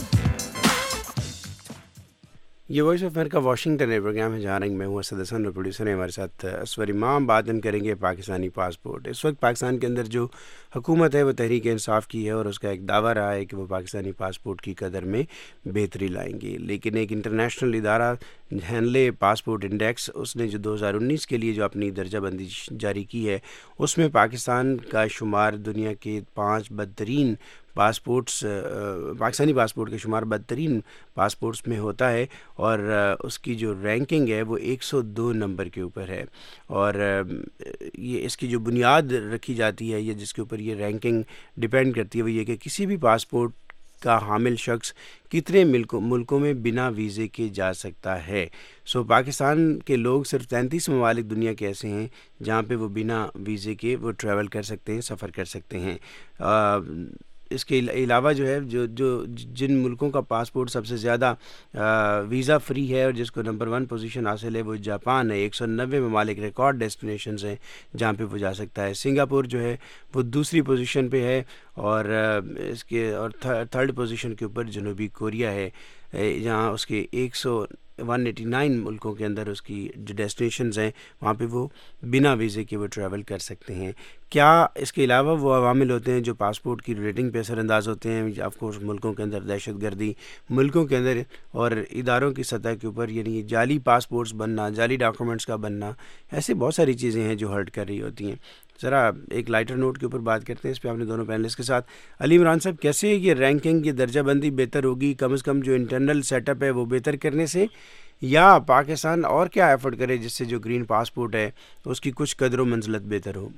یہ وائس آف امریکہ واشنگٹن ہے پروگرام ہے جہاں رنگ میں ہوں اسد حسن اور پروڈیوسر ہیں ہمارے ساتھ اسور امام. بات ہم کریں گے پاکستانی پاسپورٹ. اس وقت پاکستان کے اندر جو حکومت ہے وہ تحریک انصاف کی ہے, اور اس کا ایک دعویٰ رہا ہے کہ وہ پاکستانی پاسپورٹ کی قدر میں بہتری لائیں گے. لیکن ایک انٹرنیشنل ادارہ ہینلے پاسپورٹ انڈیکس, اس نے جو دو ہزار انیس کے لیے جو اپنی درجہ بندی جاری کی ہے, اس میں پاکستان کا شمار دنیا کے پانچ بدترین پاسپورٹس پاکستانی پاسپورٹ کے شمار بدترین پاسپورٹس میں ہوتا ہے, اور اس کی جو رینکنگ ہے وہ ایک سو دو نمبر کے اوپر ہے. اور یہ اس کی جو بنیاد رکھی جاتی ہے یا جس کے اوپر یہ رینکنگ ڈیپینڈ کرتی ہے وہ یہ کہ کسی بھی پاسپورٹ کا حامل شخص کتنے ملکوں ملکوں میں بنا ویزے کے جا سکتا ہے؟ سو پاکستان کے لوگ صرف تینتیس ممالک دنیا کے ایسے ہیں جہاں پہ وہ بنا ویزے کے وہ ٹریول کر سکتے ہیں، سفر کر سکتے ہیں۔ آ, اس کے علاوہ جو ہے جو جو جن ملکوں کا پاسپورٹ سب سے زیادہ ویزا فری ہے اور جس کو نمبر ون پوزیشن حاصل ہے وہ جاپان ہے۔ ایک سو نوے ممالک ریکارڈ ڈیسٹینیشنز ہیں جہاں پہ وہ جا سکتا ہے۔ سنگاپور جو ہے وہ دوسری پوزیشن پہ ہے اور اس کے اور تھرڈ پوزیشن کے اوپر جنوبی کوریا ہے جہاں اس کے ایک سو ون ایٹی نائن ملکوں کے اندر اس کی جو ڈیسٹینیشنز ہیں وہاں پہ وہ بنا ویزے کے وہ ٹریول کر سکتے ہیں۔ کیا اس کے علاوہ وہ عوامل ہوتے ہیں جو پاسپورٹ کی ریٹنگ پہ اثر انداز ہوتے ہیں؟ آف کورس ملکوں کے اندر دہشت گردی، ملکوں کے اندر اور اداروں کی سطح کے اوپر یعنی جعلی پاسپورٹس بننا، جعلی ڈاکومنٹس کا بننا، ایسے بہت ساری چیزیں ہیں جو ہرٹ کر رہی ہوتی ہیں۔ ذرا ایک لائٹر نوٹ کے اوپر بات کرتے ہیں اس پہ اپنے دونوں پینلسٹ کے ساتھ۔ علی عمران صاحب، کیسے یہ رینکنگ، یہ درجہ بندی بہتر ہوگی کم از کم جو انٹرنل سیٹ اپ ہے وہ بہتر کرنے سے، یا پاکستان اور کیا ایفرٹ کرے جس سے جو گرین پاسپورٹ ہے اس کی کچھ قدر و منزلت بہتر ہو؟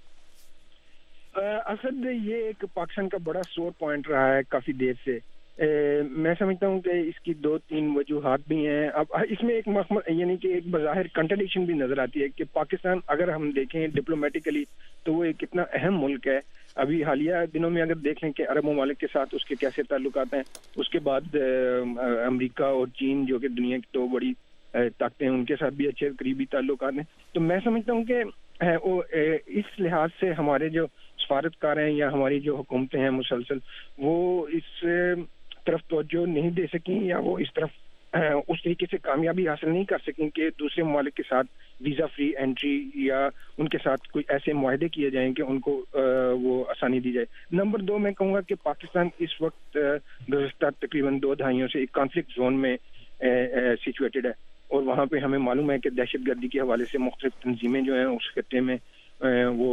اسد، یہ ایک پاکستان کا بڑا سور پوائنٹ رہا ہے کافی دیر سے۔ میں سمجھتا ہوں کہ اس کی دو تین وجوہات بھی ہیں۔ اب اس میں ایک یعنی کہ ایک بظاہر کنٹرڈکشن بھی نظر آتی ہے کہ پاکستان اگر ہم دیکھیں ڈپلومیٹیکلی تو وہ ایک اتنا اہم ملک ہے۔ ابھی حالیہ دنوں میں اگر دیکھ لیں کہ عرب ممالک کے ساتھ اس کے کیسے تعلقات ہیں، اس کے بعد امریکہ اور چین جو کہ دنیا کی دو بڑی طاقتیں ہیں ان کے ساتھ بھی اچھے قریبی تعلقات ہیں۔ تو میں سمجھتا ہوں کہ اس لحاظ سے ہمارے جو سفارتکار ہیں یا ہماری جو حکومتیں ہیں مسلسل وہ اس طرف توجہ نہیں دے سکیں یا وہ اس طرف اس طریقے سے کامیابی حاصل نہیں کر سکیں کہ دوسرے ممالک کے ساتھ ویزا فری انٹری یا ان کے ساتھ کوئی ایسے معاہدے کیے جائیں کہ ان کو وہ آسانی دی جائے۔ نمبر دو، میں کہوں گا کہ پاکستان اس وقت گزشتہ تقریباً دو دہائیوں سے ایک کانفلکٹ زون میں سچویٹڈ ہے اور وہاں پہ ہمیں معلوم ہے کہ دہشت گردی کے حوالے سے مختلف تنظیمیں جو ہیں اس خطے میں وہ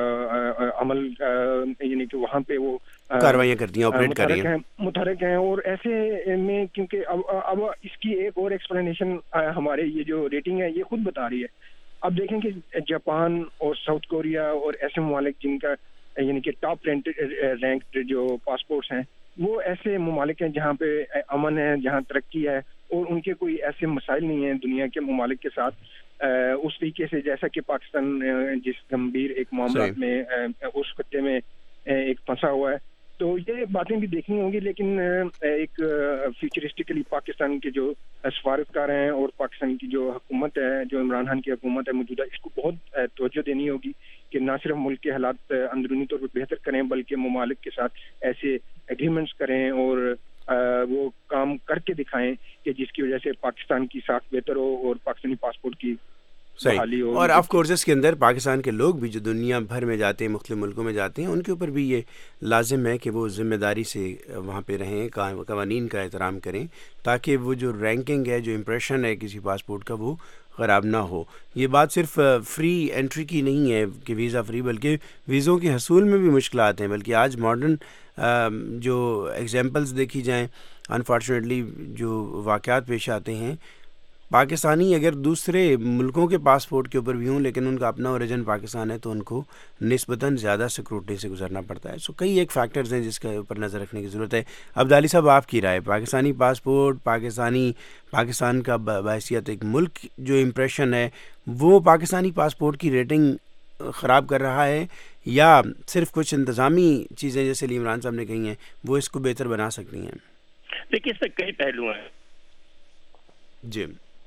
عمل یعنی کہ وہاں پہ وہ
کاروائیاں کرتی ہیں، آپریٹ کر رہی ہیں،
متحرک ہیں۔ اور ایسے میں کیونکہ اب اب اس کی ایک اور ایکسپلینیشن ہمارے یہ جو ریٹنگ ہے یہ خود بتا رہی ہے۔ اب دیکھیں کہ جاپان اور ساؤتھ کوریا اور ایسے ممالک جن کا یعنی کہ ٹاپ رینک جو پاسپورٹس ہیں وہ ایسے ممالک ہیں جہاں پہ امن ہے، جہاں ترقی ہے اور ان کے کوئی ایسے مسائل نہیں ہیں دنیا کے ممالک کے ساتھ اس طریقے سے جیسا کہ پاکستان جس گمبھیر ایک معاملات میں اس خطے میں ایک پھنسا ہوا ہے۔ تو یہ باتیں بھی دیکھنی ہوں گی، لیکن ایک فیوچرسٹکلی پاکستان کے جو سفارتکار ہیں اور پاکستان کی جو حکومت ہے، جو عمران خان کی حکومت ہے موجودہ، اس کو بہت توجہ دینی ہوگی کہ نہ صرف ملک کے حالات اندرونی طور پر بہتر کریں بلکہ ممالک کے ساتھ ایسے ایگریمنٹس کریں اور وہ کام کر کے دکھائیں کہ جس کی وجہ سے پاکستان کی ساکھ بہتر ہو اور پاکستانی پاسپورٹ کی
صحیح۔ اور آف کورس اس کے اندر پاکستان کے لوگ بھی جو دنیا بھر میں جاتے ہیں، مختلف ملکوں میں جاتے ہیں، ان کے اوپر بھی یہ لازم ہے کہ وہ ذمہ داری سے وہاں پہ رہیں، قوانین کا احترام کریں تاکہ وہ جو رینکنگ ہے، جو امپریشن ہے کسی پاسپورٹ کا، وہ خراب نہ ہو۔ یہ بات صرف فری انٹری کی نہیں ہے کہ ویزا فری، بلکہ ویزوں کے حصول میں بھی مشکلات ہیں۔ بلکہ آج ماڈرن جو ایگزامپلس دیکھی جائیں، انفارچونیٹلی جو واقعات پیش آتے ہیں، پاکستانی اگر دوسرے ملکوں کے پاسپورٹ کے اوپر بھی ہوں لیکن ان کا اپنا اوریجن پاکستان ہے تو ان کو نسبتاً زیادہ سیکورٹی سے گزرنا پڑتا ہے۔ سو کئی ایک فیکٹرز ہیں جس کے اوپر نظر رکھنے کی ضرورت ہے۔ عبدالی صاحب، آپ کی رائے، پاکستانی پاسپورٹ، پاکستانی پاکستان کا بحیثیت ایک ملک جو امپریشن ہے وہ پاکستانی پاسپورٹ کی ریٹنگ خراب کر رہا ہے یا صرف کچھ انتظامی چیزیں جیسے علی عمران صاحب نے کہی ہیں وہ اس کو بہتر بنا سکتی ہیں؟
دیکھیے اس میں کئی پہلو ہیں
جی،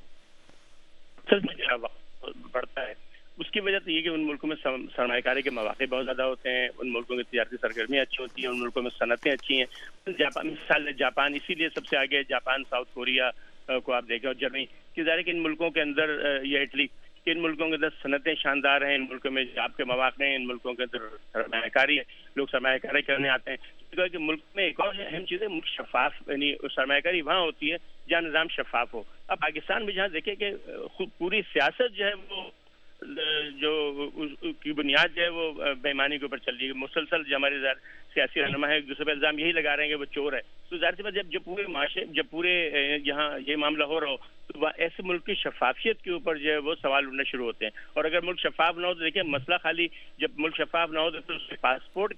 بڑھتا ہے۔ اس کی وجہ تو یہ کہ ان ملکوں میں سرمایہ کاری کے مواقع بہت زیادہ ہوتے ہیں، ان ملکوں کی تجارتی سرگرمیاں اچھی ہوتی ہیں، ان ملکوں میں صنعتیں اچھی ہیں۔ جاپان مثال جاپان اسی لیے سب سے آگے، جاپان، ساؤتھ کوریا کو آپ دیکھیں اور جرمنی کی، ظاہر ہے کہ ان ملکوں کے اندر یا اٹلی کہ ان ملکوں کے اندر صنعتیں شاندار ہیں، ان ملکوں میں جاب کے مواقع ہیں، ان ملکوں کے اندر سرمایہ کاری ہے، لوگ سرمایہ کاری کرنے آتے ہیں۔ کہ ملک میں ایک اور اہم چیز ہے ملک شفاف، یعنی سرمایہ کاری وہاں ہوتی ہے جہاں نظام شفاف ہو۔ اب پاکستان میں جہاں دیکھیں کہ پوری سیاست جو ہے وہ جو کی بنیاد جو ہے وہ بے ایمانی کے اوپر چل رہی ہے، مسلسل جو ہمارے سیاسی رہنما ہے ایک دوسرے پہ الزام یہی لگا رہے ہیں کہ وہ چور ہے۔ تو ظاہر سی بات جب جب پورے معاشرے جب پورے یہاں یہ معاملہ ہو رہا ہو تو ایسے ملک کی شفافیت کے اوپر جو ہے وہ سوال اٹھنا شروع ہوتے ہیں۔ اور اگر ملک شفاف نہ ہو تو دیکھیں مسئلہ خالی جب ملک شفاف نہ ہو تو اس کے پاسپورٹ کے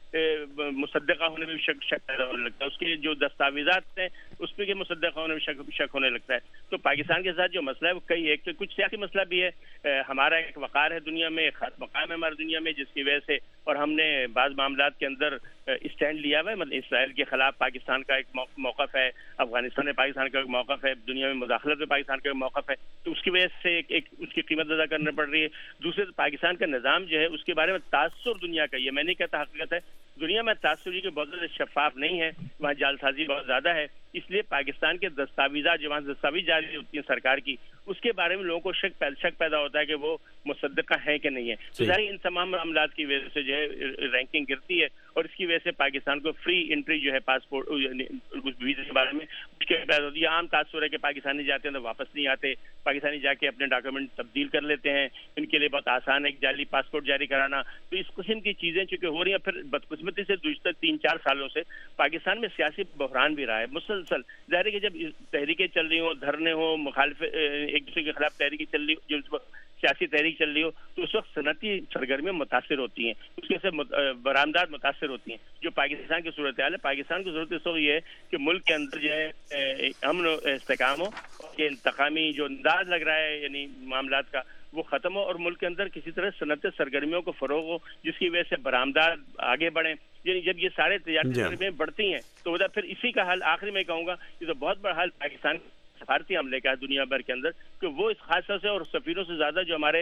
مصدقہ ہونے میں بھی شک شک پیدا ہونے لگتا ہے, اس کے جو دستاویزات ہیں اس پہ مصدقہ ہونے میں شک شک ہونے لگتا ہے. تو پاکستان کے ساتھ جو مسئلہ ہے وہ کئی ایک کچھ سیاسی مسئلہ بھی ہے, ہمارا ایک وقار ہے دنیا میں, ایک خاص مقام ہے ہماری دنیا میں, جس کی وجہ سے اور ہم نے بعض معاملات کے اندر اسٹینڈ لیا ہوا ہے. مطلب اسرائیل کے خلاف پاکستان کا ایک موقف ہے, افغانستان میں پاکستان کا ایک موقف ہے, دنیا میں مداخلت میں پاکستان کا ایک موقف ہے. تو اس کی وجہ سے ایک, ایک اس کی قیمت ادا کرنا پڑ رہی ہے. دوسرے پاکستان کا نظام جو ہے اس کے بارے میں تاثر دنیا کا, یہ میں نہیں کہتا حقیقت ہے, دنیا میں تاثر کے بہت زیادہ شفاف نہیں ہے, وہاں جال سازی بہت زیادہ ہے. اس لیے پاکستان کے دستاویزات جو وہاں دستاویز جاری ہوتی ہیں سرکار کی, اس کے بارے میں لوگوں کو شک شک پیدا ہوتا ہے کہ وہ مصدقہ ہیں کہ نہیں ہے. تو ظاہر ان تمام معاملات کی وجہ سے جو ہے رینکنگ گرتی ہے, اور اس کی وجہ سے پاکستان کو فری انٹری جو ہے پاسپورٹ ویزے کے بارے میں مشکل پیدا ہوتی ہے. عام تاثر ہے کہ پاکستانی جاتے ہیں تو واپس نہیں آتے, پاکستانی جا کے اپنے ڈاکومنٹ تبدیل کر لیتے ہیں, ان کے لیے بہت آسان ہے ایک جعلی پاسپورٹ جاری کرانا. تو اس قسم کی چیزیں چونکہ ہو رہی ہیں, پھر بدقسمتی سے گزشتہ تین چار سالوں سے پاکستان میں سیاسی بحران بھی رہا ہے مسلسل. ظاہر ہے کہ جب تحریکیں چل رہی ہوں, دھرنے ہوں, مخالف ایک دوسرے کے خلاف تحریکیں چل رہی ہوں, جو سیاسی تحریک چل رہی ہو, تو اس وقت صنعتی سرگرمیاں متاثر ہوتی ہیں, اس کے سے برآمدات متاثر ہوتی ہیں. جو پاکستان کی صورتحال ہے, پاکستان کی ضرورت اس وقت یہ ہے کہ ملک کے اندر جو ہے امن و استحکام ہو, کہ انتقامی جو انداز لگ رہا ہے یعنی معاملات کا وہ ختم ہو, اور ملک کے اندر کسی طرح صنعتی سرگرمیوں کو فروغ ہو, جس کی وجہ سے برآمدات آگے بڑھیں. یعنی جب یہ سارے تجارتی سرگرمیاں بڑھتی ہیں تو پھر اسی کا حل, آخری میں کہوں گا, یہ تو بہت بڑا حل پاکستان سفارتی عملے کا ہے دنیا بھر کے اندر, کہ وہ اس خاص طور سے اور سفیروں سے زیادہ جو ہمارے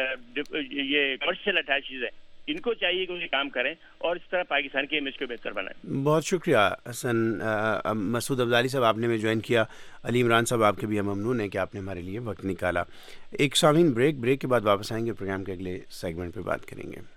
یہ کمرشل اٹیچیز ہیں, ان کو چاہیے کہ وہ کام کریں اور اس طرح پاکستان کی امیج کو بہتر بنائیں.
بہت شکریہ حسن مسعود ابدالی صاحب, آپ نے میں جوائن کیا. علی عمران صاحب, آپ کے بھی ہم ممنون ہیں کہ آپ نے ہمارے لیے وقت نکالا. ایک سامعین بریک بریک کے بعد واپس آئیں گے, پروگرام کے اگلے سیگمنٹ پہ بات کریں گے.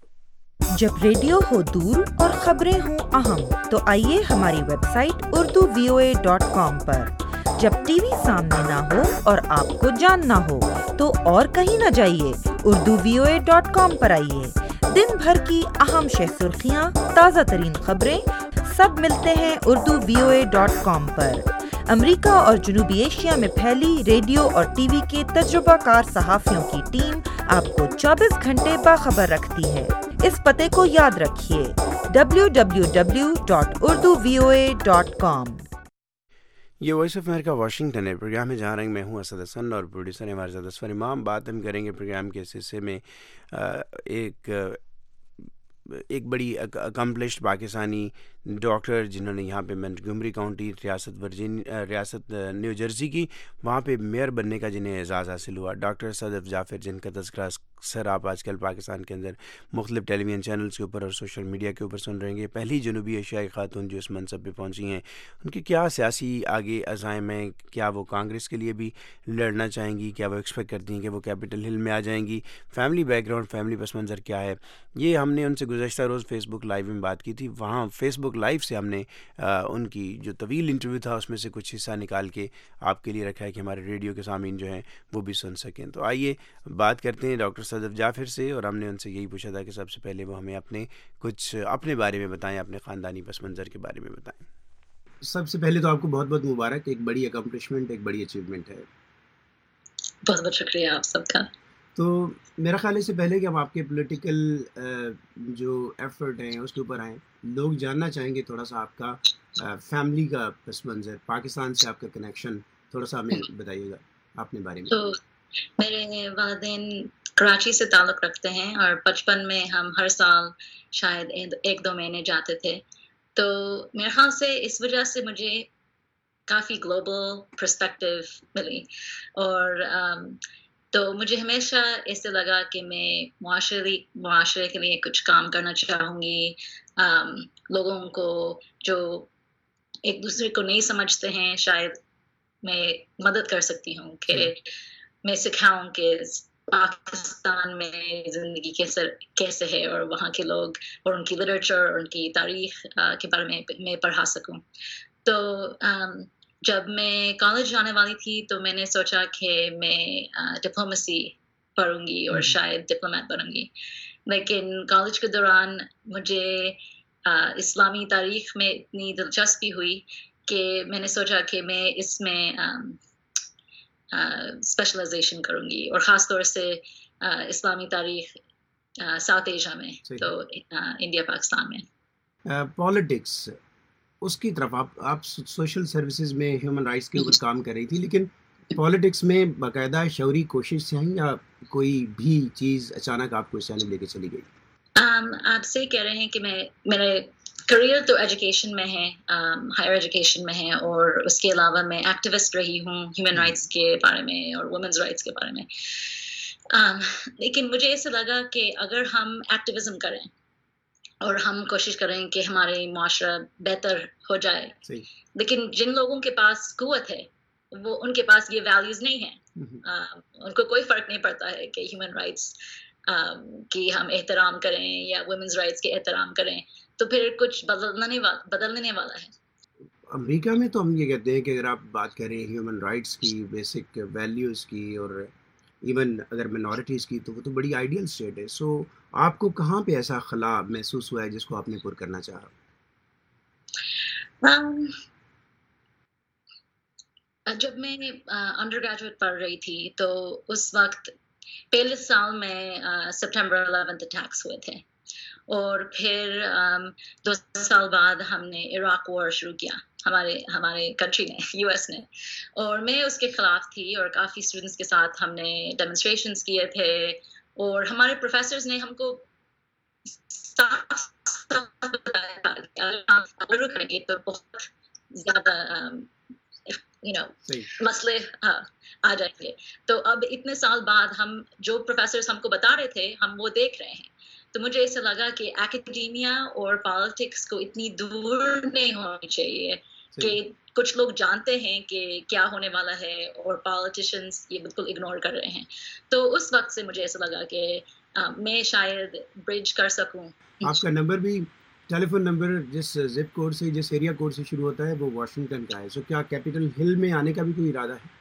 جب ریڈیو ہو دور اور خبریں ہوں اہم تو آئیے ہماری website Urdu V O A dot com پر. جب ٹی وی سامنے نہ ہو اور آپ کو جاننا ہو تو اور کہیں نہ جائیے, Urdu V O A dot com پر آئیے. دن بھر کی اہم شہ سرخیاں, تازہ ترین خبریں سب ملتے ہیں Urdu V O A dot com پر. امریکہ اور جنوبی ایشیا میں پھیلی ریڈیو اور ٹی وی کے تجربہ کار صحافیوں کی ٹیم آپ کو چوبیس گھنٹے باخبر رکھتی ہے. اس پتے کو یاد رکھیے, W W W dot Urdu V O A dot com.
یہ وائس آف امریکہ واشنگٹن ہے. پروگرام میں جہاں رنگ میں ہوں اسد حسن, اور پروڈیوسر ہمارے ساتھ اسفر امام. بات ہم کریں گے پروگرام کے اس حصے میں ایک ایک بڑی اکمپلشڈ پاکستانی ڈاکٹر جنہوں نے یہاں پہ منٹگمری کاؤنٹی ریاست ورجینیا ریاست نیو جرسی کی, وہاں پہ میئر بننے کا جنہیں اعزاز حاصل ہوا. ڈاکٹر صدف جعفر, جن کا تذکرہ سر آپ آج کل پاکستان کے اندر مختلف ٹیلی ویژن چینلز کے اوپر اور سوشل میڈیا کے اوپر سن رہیں گے. پہلی جنوبی ایشیائی خاتون جو اس منصب پہ پہنچی ہیں, ان کے کیا سیاسی آگے عزائم ہیں؟ کیا وہ کانگریس کے لیے بھی لڑنا چاہیں گی؟ کیا وہ ایکسپیکٹ کرتی ہیں کہ وہ کیپٹل ہل میں آ جائیں گی؟ فیملی بیک گراؤنڈ, فیملی پس منظر کیا ہے؟ یہ ہم نے ان سے گزشتہ روز فیس بک لائیو میں بات کی تھی. وہاں فیس بک لائیو سے ہم نے ان کی جو طویل انٹرویو تھا اس میں سے کچھ حصہ نکال کے آپ کے لیے رکھا ہے کہ ہمارے ریڈیو کے سامعین جو ہیں وہ بھی سن سکیں. تو آئیے بات کرتے ہیں ڈاکٹر صدف جعفر سے, اور ہم نے ان سے یہی پوچھا تھا کہ سب سے پہلے وہ ہمیں اپنے کچھ اپنے بارے میں بتائیں, اپنے خاندانی پس منظر کے بارے میں بتائیں. سب سے پہلے تو آپ کو بہت بہت مبارک, ایک بڑی اکمپلشمنٹ, ایک بڑی اچیومنٹ ہے.
بہت بہت شکریہ آپ سب کا.
تو میرا خیال ہے اس سے پہلے کہ ہم آپ کے پولیٹیکل جو ایفرٹ ہیں اس کے اوپر آئیں, لوگ جاننا چاہیں گے تھوڑا سا آپ کا فیملی کا پس منظر, پاکستان سے آپ کا کنیکشن تھوڑا سا ہمیں بتائیے گا اپنے بارے میں.
تو میرے والدین کراچی سے تعلق رکھتے ہیں, اور بچپن میں ہم ہر سال شاید ایک دو مہینے جاتے تھے. تو میرے خیال سے اس وجہ سے مجھے کافی گلوبل پرسپیکٹیو ملی, اور تو مجھے ہمیشہ ایسے لگا کہ میں معاشرے معاشرے کے لیے کچھ کام کرنا چاہوں گی. لوگوں کو جو ایک دوسرے کو نہیں سمجھتے ہیں شاید میں مدد کر سکتی ہوں, کہ میں سکھاؤں کہ پاکستان میں زندگی کیسے کیسے ہے, اور وہاں کے لوگ اور ان کی لٹریچر اور ان کی تاریخ کے بارے میں میں پڑھا سکوں. تو جب میں کالج جانے والی تھی تو میں نے سوچا کہ میں ڈپلومیسی پڑھوں گی اور شاید ڈپلومیٹ بنوں گی. لیکن کالج کے دوران مجھے اسلامی تاریخ میں اتنی دلچسپی ہوئی کہ میں نے سوچا کہ میں اس میں اسپیشلائزیشن کروں گی, اور خاص طور سے اسلامی تاریخ ساؤتھ ایشیا میں, تو انڈیا پاکستان میں.
پالیٹکس اس کی طرف آپ آپ سوشل سروسز میں ہیومن رائٹس کے اوپر کام کر رہی تھی، لیکن پالیٹکس میں باقاعدہ شعوری کوشش سے ہیں یا کوئی بھی چیز اچانک آپ کو اس جانب لے کے چلی گئی؟
um, آپ سے کہہ رہے ہیں کہ میں میرے کریئر تو ایجوکیشن میں ہے، ہائر ایجوکیشن میں ہے، اور اس کے علاوہ میں ایکٹیوسٹ رہی ہوں ہیومن رائٹس کے بارے میں اور وومنز رائٹس کے بارے میں. um, لیکن مجھے ایسا لگا کہ اگر ہم ایکٹیویزم کریں اور ہم کوشش کریں کہ ہمارے معاشرہ بہتر ہو جائے،
صحیح.
لیکن جن لوگوں کے پاس قوت ہے وہ ان کے پاس یہ ویلیوز نہیں ہیں، ان کو کوئی فرق نہیں پڑتا ہے کہ ہیومن رائٹس کی ہم احترام کریں یا ویمنز رائٹس کے احترام کریں، تو پھر کچھ بدلنے بدلنے والا ہے.
امریکہ میں تو ہم یہ کہتے ہیں کہ اگر آپ بات کریں ہیومن رائٹس کی، بیسک ویلیوز کی، اور ایون اگر منورٹیز کی، تو وہ تو بڑی آئیڈیل اسٹیٹ ہے. سو آپ کو کہاں پہ ایسا خلا محسوس ہوا ہے جس کو آپ نے پر کرنا چاہا؟
um, جب میں انڈر گریجویٹ پڑھ رہی تھی تو اس وقت پہلے سال میں سپٹمبر الیونتھ اٹیکس ہوئے تھے، اور پھر دو سال بعد ہم نے عراق وار شروع کیا، ہمارے ہمارے کنٹری نے، یو ایس نے، اور میں اس کے خلاف تھی، اور کافی اسٹوڈنٹس کے ساتھ ہم نے ڈیمونسٹریشنز کیے تھے، اور ہمارے پروفیسرز نے ہم کو صاف صاف بتایا تھا کہ اگر ہم اگر کریں گے تو بہت زیادہ یو نو مسئلے آ جائیں گے. تو اب اتنے سال بعد ہم جو پروفیسرز ہم کو بتا رہے تھے ہم وہ دیکھ رہے ہیں، تو مجھے ایسا لگا کہ ایکیڈیمیا اور پالیٹکس کو اتنی دور نہیں ہونی چاہیے کہ کچھ لوگ جانتے ہیں کہ کیا ہونے والا ہے اور پالیٹیشنز یہ بالکل اگنور کر رہے ہیں. تو اس وقت سے مجھے ایسا لگا کہ میں شاید برج کر سکوں.
آپ کا نمبر بھی، ٹیلی فون نمبر جس زپ کوڈ سے، جس ایریا کوڈ سے شروع ہوتا ہے وہ واشنگٹن کا ہے. سو کیا کیپٹل ہل میں آنے کا بھی کوئی ارادہ ہے؟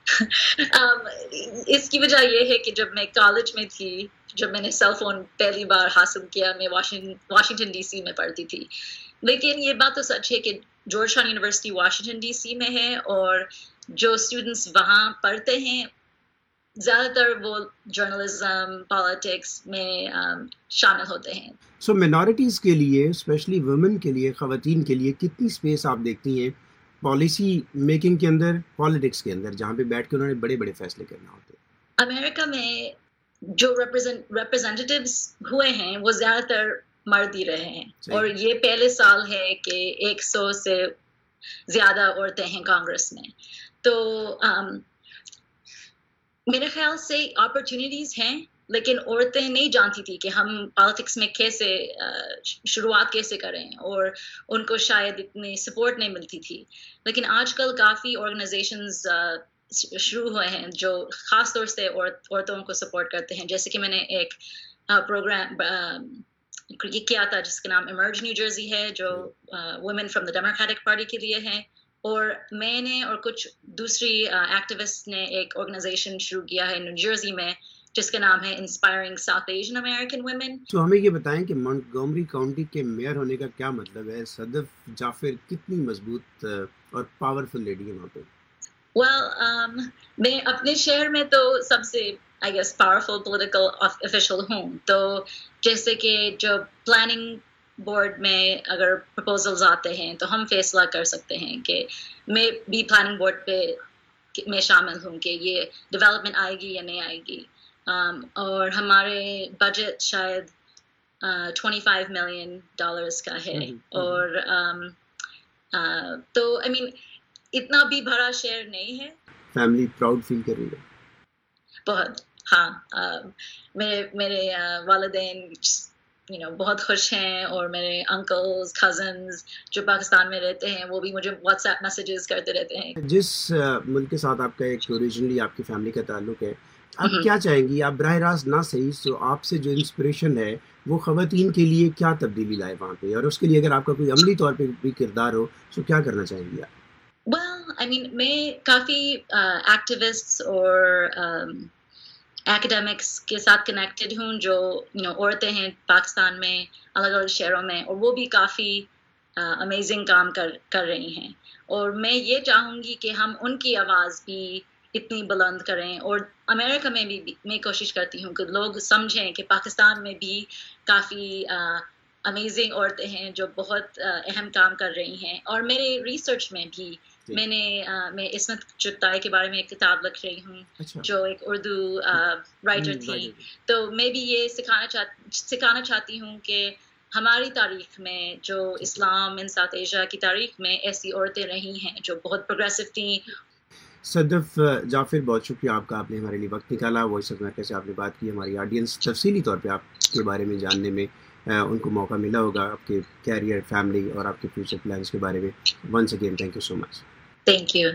اس کی وجہ یہ ہے کہ جب میں کالج میں تھی، جب میں نے سیل فون پہلی بار حاصل کیا، میں واشنگٹن ڈی سی میں پڑھتی تھی. لیکن یہ بات تو سچ ہے کہ Georgetown university Washington D C میں ہے، اور جو اسٹوڈنٹس وہاں پڑھتے ہیں زیادہ تر وہ جرنلزم، پالیٹکس میں شامل ہوتے ہیں.
سو مینارٹیز کے لیے، اسپیشلی ویمن کے لیے، خواتین کے لیے کتنی اسپیس آپ دیکھتی ہیں پالیسی میکنگ کے اندر، پالیٹکس کے اندر، جہاں پہ بیٹھ کے انہوں نے بڑے بڑے فیصلے کرنا ہوتے ہیں؟
امریکہ میں جو ریپرزینٹیوز ہوئے ہیں وہ زیادہ تر مرد ہی رہے ہیں، اور یہ پہلے سال ہے کہ ایک سو سے زیادہ عورتیں ہیں کانگریس میں. تو um, میرے خیال سے اپرچونیٹیز ہیں، لیکن عورتیں نہیں جانتی تھی کہ ہم پالیٹکس میں کیسے شروعات کیسے کریں، اور ان کو شاید اتنی سپورٹ نہیں ملتی تھی. لیکن آج کل کافی آرگنائزیشنز شروع ہوئے ہیں جو خاص طور سے عورتوں کو سپورٹ کرتے ہیں. جیسے کہ میں نے ایک پروگرام کیا تھا جس کا نام ایمرج نیو جرسی ہے، جو woman from the Democratic Party کے لیے ہے، اور میں نے اور کچھ دوسری ایکٹیوسٹ نے ایک آرگنائزیشن شروع کیا ہے نیو جرسی میں جس کا نام ہے inspiring South Asian American women.
تو ہمیں یہ بتائیں کہ مونٹگومری کاؤنٹی کے میئر ہونے کا کیا مطلب ہے؟ صدف جعفر کتنی مضبوط اور پاورفل لیڈی ہے وہاں پہ؟
ویل um, میں اپنے شہر میں تو سب سے I guess powerful political official ہوں. تو جیسے کہ جو پلاننگ بورڈ میں اگر پرپوزلز آتے ہیں تو ہم فیصلہ کر سکتے ہیں کہ میں بھی پلاننگ بورڈ پہ میں شامل ہوں کہ یہ ڈیولپمنٹ آئے گی یا نہیں آئے گی. Um, اور ہمارے بجٹ شاید ٹوینٹی فائیو ملین ڈالرس کا ہے، اور um, uh, تو آئی مین اتنا بھی بڑا شہر نہیں ہے.
فیملی پراؤڈ فیل کر رہی ہے
بہت. ہاں uh, میرے میرے uh, والدین you know, بہت خوش ہیں، اور میرے انکلز، کزنز جو پاکستان میں رہتے ہیں وہ بھی مجھے واٹس ایپ میسیجز کرتے رہتے ہیں.
جس ملک کے ساتھ آپ کا ایک اوریجنلی آپ کی فیملی کا تعلق ہے، آپ کیا چاہیں گی؟ آپ براہ راست نہ صحیح تو آپ سے جو انسپریشن ہے وہ خواتین کے لیے کیا تبدیلی لائے وہاں پہ، اور اس کے لیے اگر آپ کا کوئی عملی طور پہ بھی کردار ہو تو کیا کرنا چاہیں گی آپ؟
ویل آئی مین میں کافی ایکٹیوسٹس اور ایکڈیمکس کے ساتھ کنیکٹڈ ہوں جو یو نو عورتیں ہیں پاکستان میں الگ الگ شہروں میں، اور وہ بھی کافی امیزنگ کام کر کر رہی ہیں. اور میں یہ چاہوں گی کہ ہم ان کی آواز بھی اتنی بلند کریں، اور امریکہ میں بھی میں کوشش کرتی ہوں کہ لوگ سمجھیں کہ پاکستان میں بھی کافی امیزنگ عورتیں ہیں جو بہت اہم کام کر رہی ہیں. اور میرے ریسرچ میں بھی میں نے میں عصمت چغتائی کے بارے میں ایک کتاب لکھ رہی ہوں جو ایک اردو رائٹر تھی. تو میں بھی یہ سکھانا چاہ سکھانا چاہتی ہوں کہ ہماری تاریخ میں جو اسلام ان ساؤتھ ایشیا کی تاریخ میں ایسی عورتیں رہی ہیں جو بہت پروگریسو تھیں.
صدف جعفر, بہت شکریہ آپ کا, آپ نے ہمارے لیے وقت نکالا. وائس آف امریکہ سے آپ نے بات کی. ہماری آڈینس تفصیلی طور پہ آپ کے بارے میں جاننے میں ان کو موقع ملا ہوگا, آپ کے کیریئر, فیملی اور آپ کے فیوچر پلانس کے بارے میں. Once again thank you so much.
Thank you.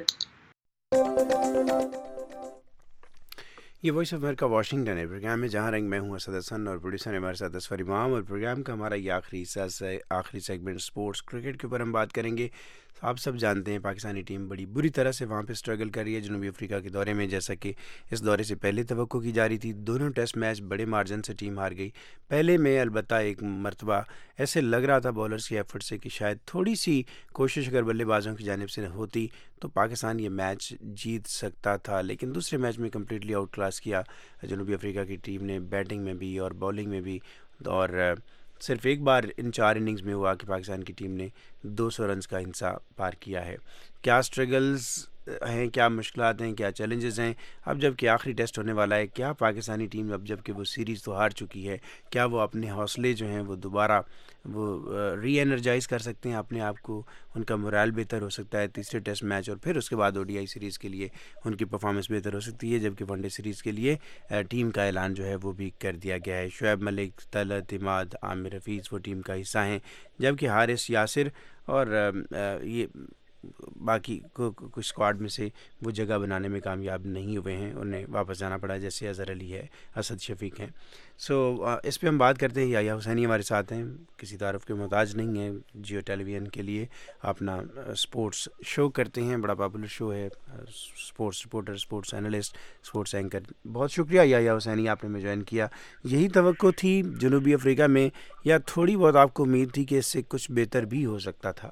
یہ وائس آف امریکہ واشنگٹن ہے, پروگرام میں جہاں رنگ میں ہوں اسد حسن اور پروڈیوسر ہمارے ساتھ اسفر امام. اور پروگرام کا ہمارا یہ آخری حصہ سے آخری سیگمنٹ اسپورٹس کرکٹ کے اوپر ہم بات کریں گے. آپ سب جانتے ہیں پاکستانی ٹیم بڑی بری طرح سے وہاں پہ اسٹرگل کر رہی ہے جنوبی افریقہ کے دورے میں, جیسا کہ اس دورے سے پہلے توقع کی جا رہی تھی. دونوں ٹیسٹ میچ بڑے مارجن سے ٹیم ہار گئی. پہلے میں البتہ ایک مرتبہ ایسے لگ رہا تھا بولرز کی ایفرٹ سے کہ شاید تھوڑی سی کوشش اگر بلے بازوں کی جانب سے ہوتی تو پاکستان یہ میچ جیت سکتا تھا, لیکن دوسرے میچ میں کمپلیٹلی آؤٹ کلاس کیا جنوبی افریقہ کی ٹیم نے, بیٹنگ میں بھی اور بولنگ میں بھی. اور صرف ایک بار ان چار اننگز میں ہوا کہ پاکستان کی ٹیم نے دو سو رنز کا انصا پار کیا ہے. کیا اسٹرگلز ہیں, کیا مشکلات ہیں, کیا چیلنجز ہیں اب جب کہ آخری ٹیسٹ ہونے والا ہے؟ کیا پاکستانی ٹیم اب جب کہ وہ سیریز تو ہار چکی ہے, کیا وہ اپنے حوصلے جو ہیں وہ دوبارہ وہ ری انرجائز کر سکتے ہیں اپنے آپ کو, ان کا morale بہتر ہو سکتا ہے تیسرے ٹیسٹ میچ, اور پھر اس کے بعد او ڈی آئی سیریز کے لیے ان کی پرفارمنس بہتر ہو سکتی ہے, جبکہ ون ڈے سیریز کے لیے ٹیم کا اعلان جو ہے وہ بھی کر دیا گیا ہے. شعیب ملک, طلعت, عماد, عامر حفیظ وہ ٹیم کا حصہ ہیں, جبکہ حارث, یاسر اور یہ باقی کچھ اسکواڈ میں سے وہ جگہ بنانے میں کامیاب نہیں ہوئے ہیں, انہیں واپس جانا پڑا, جیسے اظہر علی ہے, اسد شفیق ہیں. سو so, اس پہ ہم بات کرتے ہیں. یحییٰ حسینی ہمارے ساتھ ہیں, کسی تعارف کے محتاج نہیں ہیں, جیو ٹیلی ویژن کے لیے اپنا اسپورٹس شو کرتے ہیں, بڑا پاپولر شو ہے, sports reporter, sports analyst, sports anchor. بہت شکریہ یحییٰ حسینی, آپ نے میں جوائن کیا. یہی توقع تھی جنوبی افریقہ میں, یا تھوڑی بہت آپ کو امید تھی کہ اس سے کچھ بہتر بھی ہو سکتا تھا؟